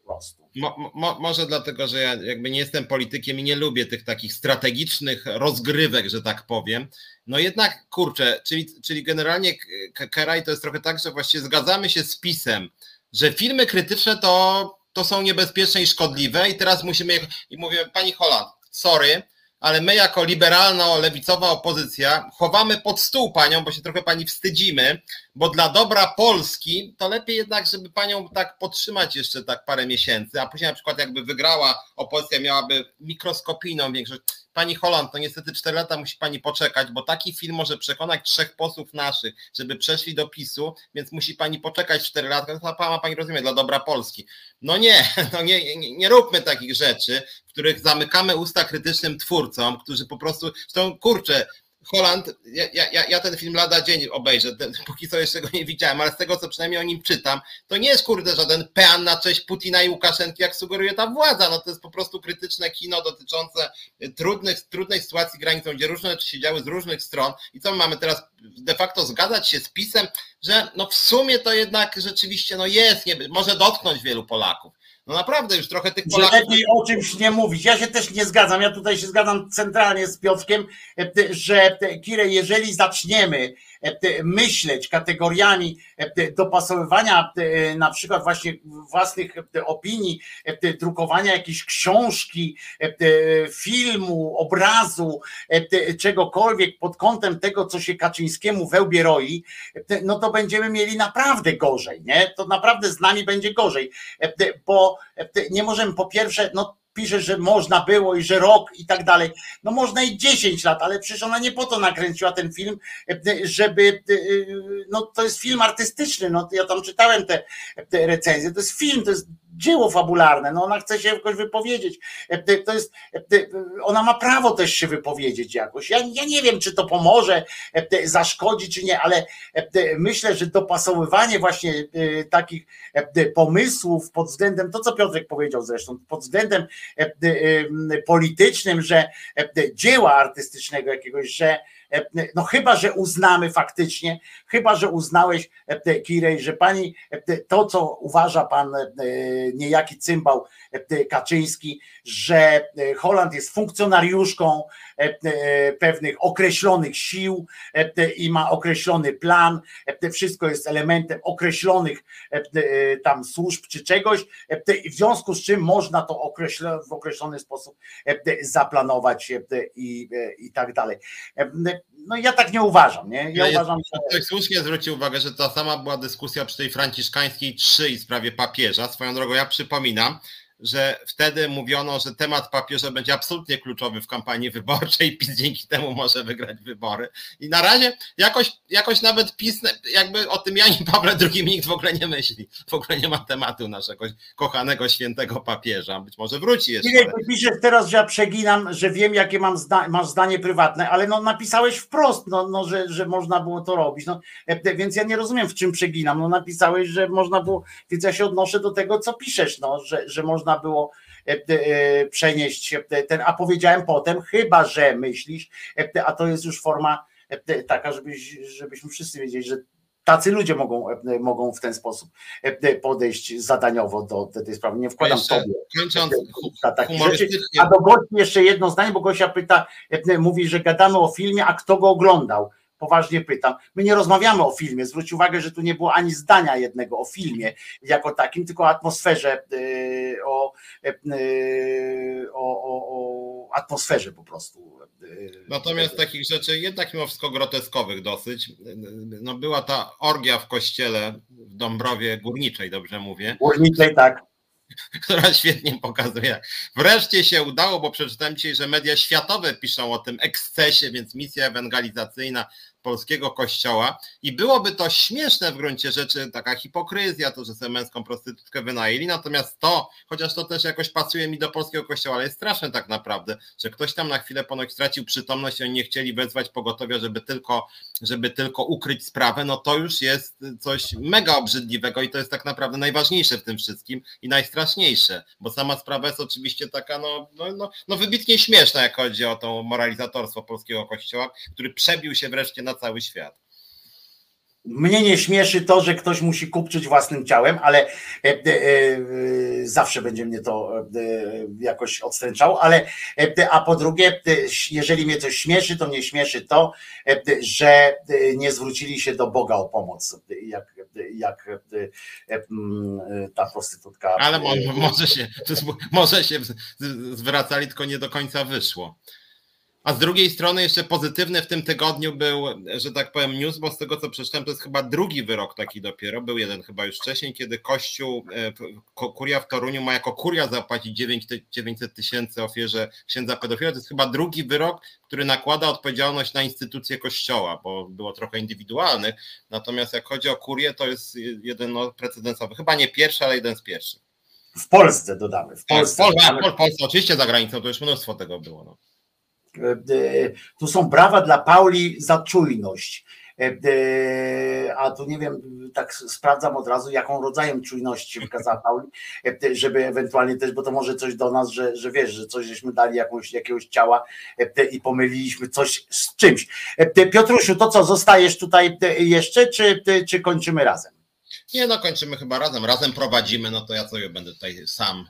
Mo, mo, może dlatego, że ja jakby nie jestem politykiem i nie lubię tych takich strategicznych rozgrywek, że tak powiem. No jednak, kurczę, czyli, czyli generalnie Keraj to jest trochę tak, że właściwie zgadzamy się z PiS-em, że filmy krytyczne to, to są niebezpieczne i szkodliwe i teraz musimy, i mówię, pani Holland, sorry, ale my jako liberalno-lewicowa opozycja chowamy pod stół panią, bo się trochę pani wstydzimy, bo dla dobra Polski to lepiej jednak, żeby panią tak podtrzymać jeszcze tak parę miesięcy, a później na przykład jakby wygrała opozycja, miałaby mikroskopijną większość. Pani Holland, to niestety cztery lata musi pani poczekać, bo taki film może przekonać trzech posłów naszych, żeby przeszli do PiSu, więc musi pani poczekać cztery lata, to ma pani rozumie, dla dobra Polski. No nie, no nie, nie, nie róbmy takich rzeczy, w których zamykamy usta krytycznym twórcom, którzy po prostu, zresztą kurczę, Holland, ja, ja, ja ten film lada dzień obejrzę, ten, póki co jeszcze go nie widziałem, ale z tego, co przynajmniej o nim czytam, to nie jest kurde żaden pean na cześć Putina i Łukaszenki, jak sugeruje ta władza, no to jest po prostu krytyczne kino dotyczące trudnych, trudnej sytuacji granicą, gdzie różne rzeczy się działy z różnych stron i co my mamy teraz de facto zgadzać się z PiS-em, że no w sumie to jednak rzeczywiście no jest, nie, może dotknąć wielu Polaków. No naprawdę już trochę tych Polaków...
Że lepiej o czymś nie mówić. Ja się też nie zgadzam. Ja tutaj się zgadzam centralnie z Piotrkiem, że Kirej, jeżeli zaczniemy myśleć kategoriami dopasowywania na przykład właśnie własnych opinii, drukowania jakiejś książki, filmu, obrazu, czegokolwiek pod kątem tego, co się Kaczyńskiemu we łbie roi, no to będziemy mieli naprawdę gorzej, nie? To naprawdę z nami będzie gorzej, bo nie możemy, po pierwsze, no piszesz, że można było i że rok i tak dalej. No można i dziesięć lat, ale przecież ona nie po to nakręciła ten film, żeby, no to jest film artystyczny, no ja tam czytałem te, te recenzje, to jest film, to jest dzieło fabularne, no ona chce się jakoś wypowiedzieć, to jest, ona ma prawo też się wypowiedzieć jakoś. Ja, ja nie wiem, czy to pomoże, zaszkodzi, czy nie, ale myślę, że dopasowywanie właśnie takich pomysłów pod względem, to co Piotrek powiedział zresztą, pod względem politycznym, że dzieła artystycznego jakiegoś, że no chyba, że uznamy faktycznie, chyba, że uznałeś, Kirej, że pani, to co uważa pan niejaki cymbał Kaczyński, że Holland jest funkcjonariuszką pewnych określonych sił i ma określony plan, wszystko jest elementem określonych tam służb czy czegoś, w związku z czym można to w określony sposób zaplanować i, i tak dalej. No ja tak nie uważam, nie? Ja
jest,
uważam, że...
Ktoś słusznie zwrócił uwagę, że ta sama była dyskusja przy tej franciszkańskiej trzy i sprawie papieża. Swoją drogą ja przypominam, że wtedy mówiono, że temat papieża będzie absolutnie kluczowy w kampanii wyborczej i PiS dzięki temu może wygrać wybory. I na razie jakoś, jakoś nawet PiS jakby o tym Janie Pawle drugim nikt w ogóle nie myśli. W ogóle nie ma tematu naszego kochanego świętego papieża. Być może wróci jeszcze.
Nie, piszesz teraz, że ja przeginam, że wiem, jakie mam zda- masz zdanie prywatne, ale no napisałeś wprost, no, no, że, że można było to robić. No, więc ja nie rozumiem, w czym przeginam. No napisałeś, że można było, więc ja się odnoszę do tego, co piszesz, no, że, że można było przenieść ten, a powiedziałem potem, chyba że myślisz, a to jest już forma taka, żebyś, żebyśmy wszyscy wiedzieli, że tacy ludzie mogą, mogą w ten sposób podejść zadaniowo do, do tej sprawy. Nie wkładam
Jeszcze,
tobie
kończąc
takich rzeczy.
humorystycznie.
A do gości jeszcze jedno zdanie, bo Gosia pyta, mówi, że gadamy o filmie, a kto go oglądał? Poważnie pytam. My nie rozmawiamy o filmie. Zwróć uwagę, że tu nie było ani zdania jednego o filmie jako takim, tylko o atmosferze, o, o, o, o atmosferze po prostu.
Natomiast takich rzeczy jednak mimo wszystko groteskowych dosyć. No była ta orgia w kościele w Dąbrowie Górniczej, dobrze mówię?
Górniczej, tak.
Która świetnie pokazuje. Wreszcie się udało, bo przeczytałem dzisiaj, że media światowe piszą o tym ekscesie, więc misja ewangelizacyjna polskiego kościoła i byłoby to śmieszne w gruncie rzeczy, taka hipokryzja, to, że sobie męską prostytutkę wynajęli, natomiast to, chociaż to też jakoś pasuje mi do polskiego kościoła, ale jest straszne tak naprawdę, że ktoś tam na chwilę ponoć stracił przytomność i oni nie chcieli wezwać pogotowia, żeby tylko, żeby tylko ukryć sprawę, no to już jest coś mega obrzydliwego i to jest tak naprawdę najważniejsze w tym wszystkim i najstraszniejsze, bo sama sprawa jest oczywiście taka no, no, no, no wybitnie śmieszna, jak chodzi o to moralizatorstwo polskiego kościoła, który przebił się wreszcie na cały świat.
Mnie nie śmieszy to, że ktoś musi kupczyć własnym ciałem, ale e, e, e, zawsze będzie mnie to e, jakoś odstręczało, ale e, a po drugie, e, jeżeli mnie coś śmieszy, to mnie śmieszy to, e, że e, nie zwrócili się do Boga o pomoc, jak, jak e, e, ta prostytutka.
Ale może, może się, może się zwracali, tylko nie do końca wyszło. A z drugiej strony jeszcze pozytywny w tym tygodniu był, że tak powiem, news, bo z tego co przeczytałem, to jest chyba drugi wyrok taki dopiero, był jeden chyba już wcześniej, kiedy Kościół, kuria w Toruniu ma jako kuria zapłacić dziewięćset tysięcy ofierze księdza pedofila. To jest chyba drugi wyrok, który nakłada odpowiedzialność na instytucje Kościoła, bo było trochę indywidualnych, natomiast jak chodzi o kurię, to jest jeden no, precedensowy, chyba nie pierwszy, ale jeden z pierwszych.
W Polsce dodamy. W Polsce,
tak, w Polsce, dodamy. W Polsce oczywiście za granicą, to już mnóstwo tego było. No.
Tu są brawa dla Pauli za czujność, a tu nie wiem, tak sprawdzam od razu, jaką rodzajem czujności wykazała Pauli, żeby ewentualnie też, bo to może coś do nas, że, że wiesz, że coś żeśmy dali jakąś, jakiegoś ciała i pomyliliśmy coś z czymś. Piotrusiu, to co, zostajesz tutaj jeszcze, czy, czy kończymy razem?
Nie no, kończymy chyba razem, razem prowadzimy, no to ja sobie będę tutaj sam.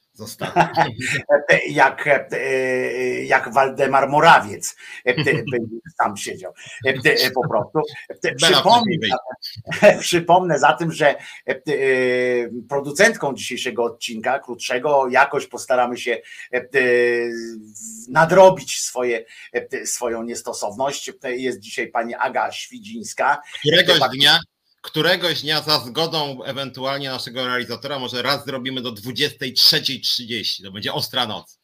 jak, jak Waldemar Morawiec tam siedział po prostu. Przypomnę, przypomnę za tym, że producentką dzisiejszego odcinka, krótszego, jakoś postaramy się nadrobić swoje, swoją niestosowność. Jest dzisiaj pani Aga Świdzińska.
Któregoś dnia Któregoś dnia za zgodą ewentualnie naszego realizatora może raz zrobimy do dwudziestej trzeciej trzydzieści. To będzie ostra noc.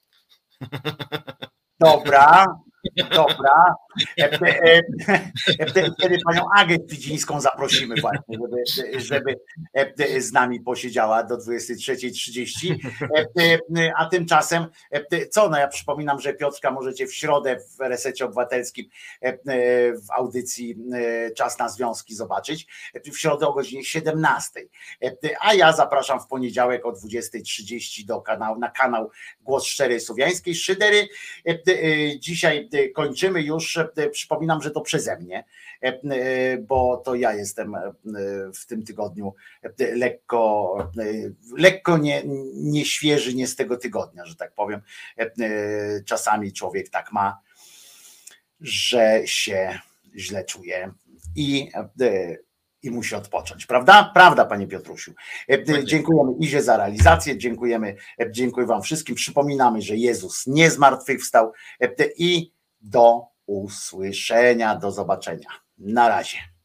Dobra, dobra. Wtedy panią Agę Świdzińską zaprosimy właśnie, żeby, żeby z nami posiedziała do dwudziestej trzeciej trzydzieści. A tymczasem co? No ja przypominam, że Piotrka możecie w środę w Resecie Obywatelskim w audycji Czas na Związki zobaczyć. W środę o godzinie siedemnastej. A ja zapraszam w poniedziałek o dwudziestej trzydzieści do kanału, na kanał Głos Szczerej Słowiańskiej Szydery. Dzisiaj kończymy już. Przypominam, że to przeze mnie, bo to ja jestem w tym tygodniu lekko, lekko nie, nie świeży, nie z tego tygodnia, że tak powiem. Czasami człowiek tak ma, że się źle czuje i i musi odpocząć, prawda? Prawda, panie Piotrusiu. Dziękujemy Izie za realizację, dziękujemy, dziękuję wam wszystkim. Przypominamy, że Jezus nie zmartwychwstał i do usłyszenia, do zobaczenia. Na razie.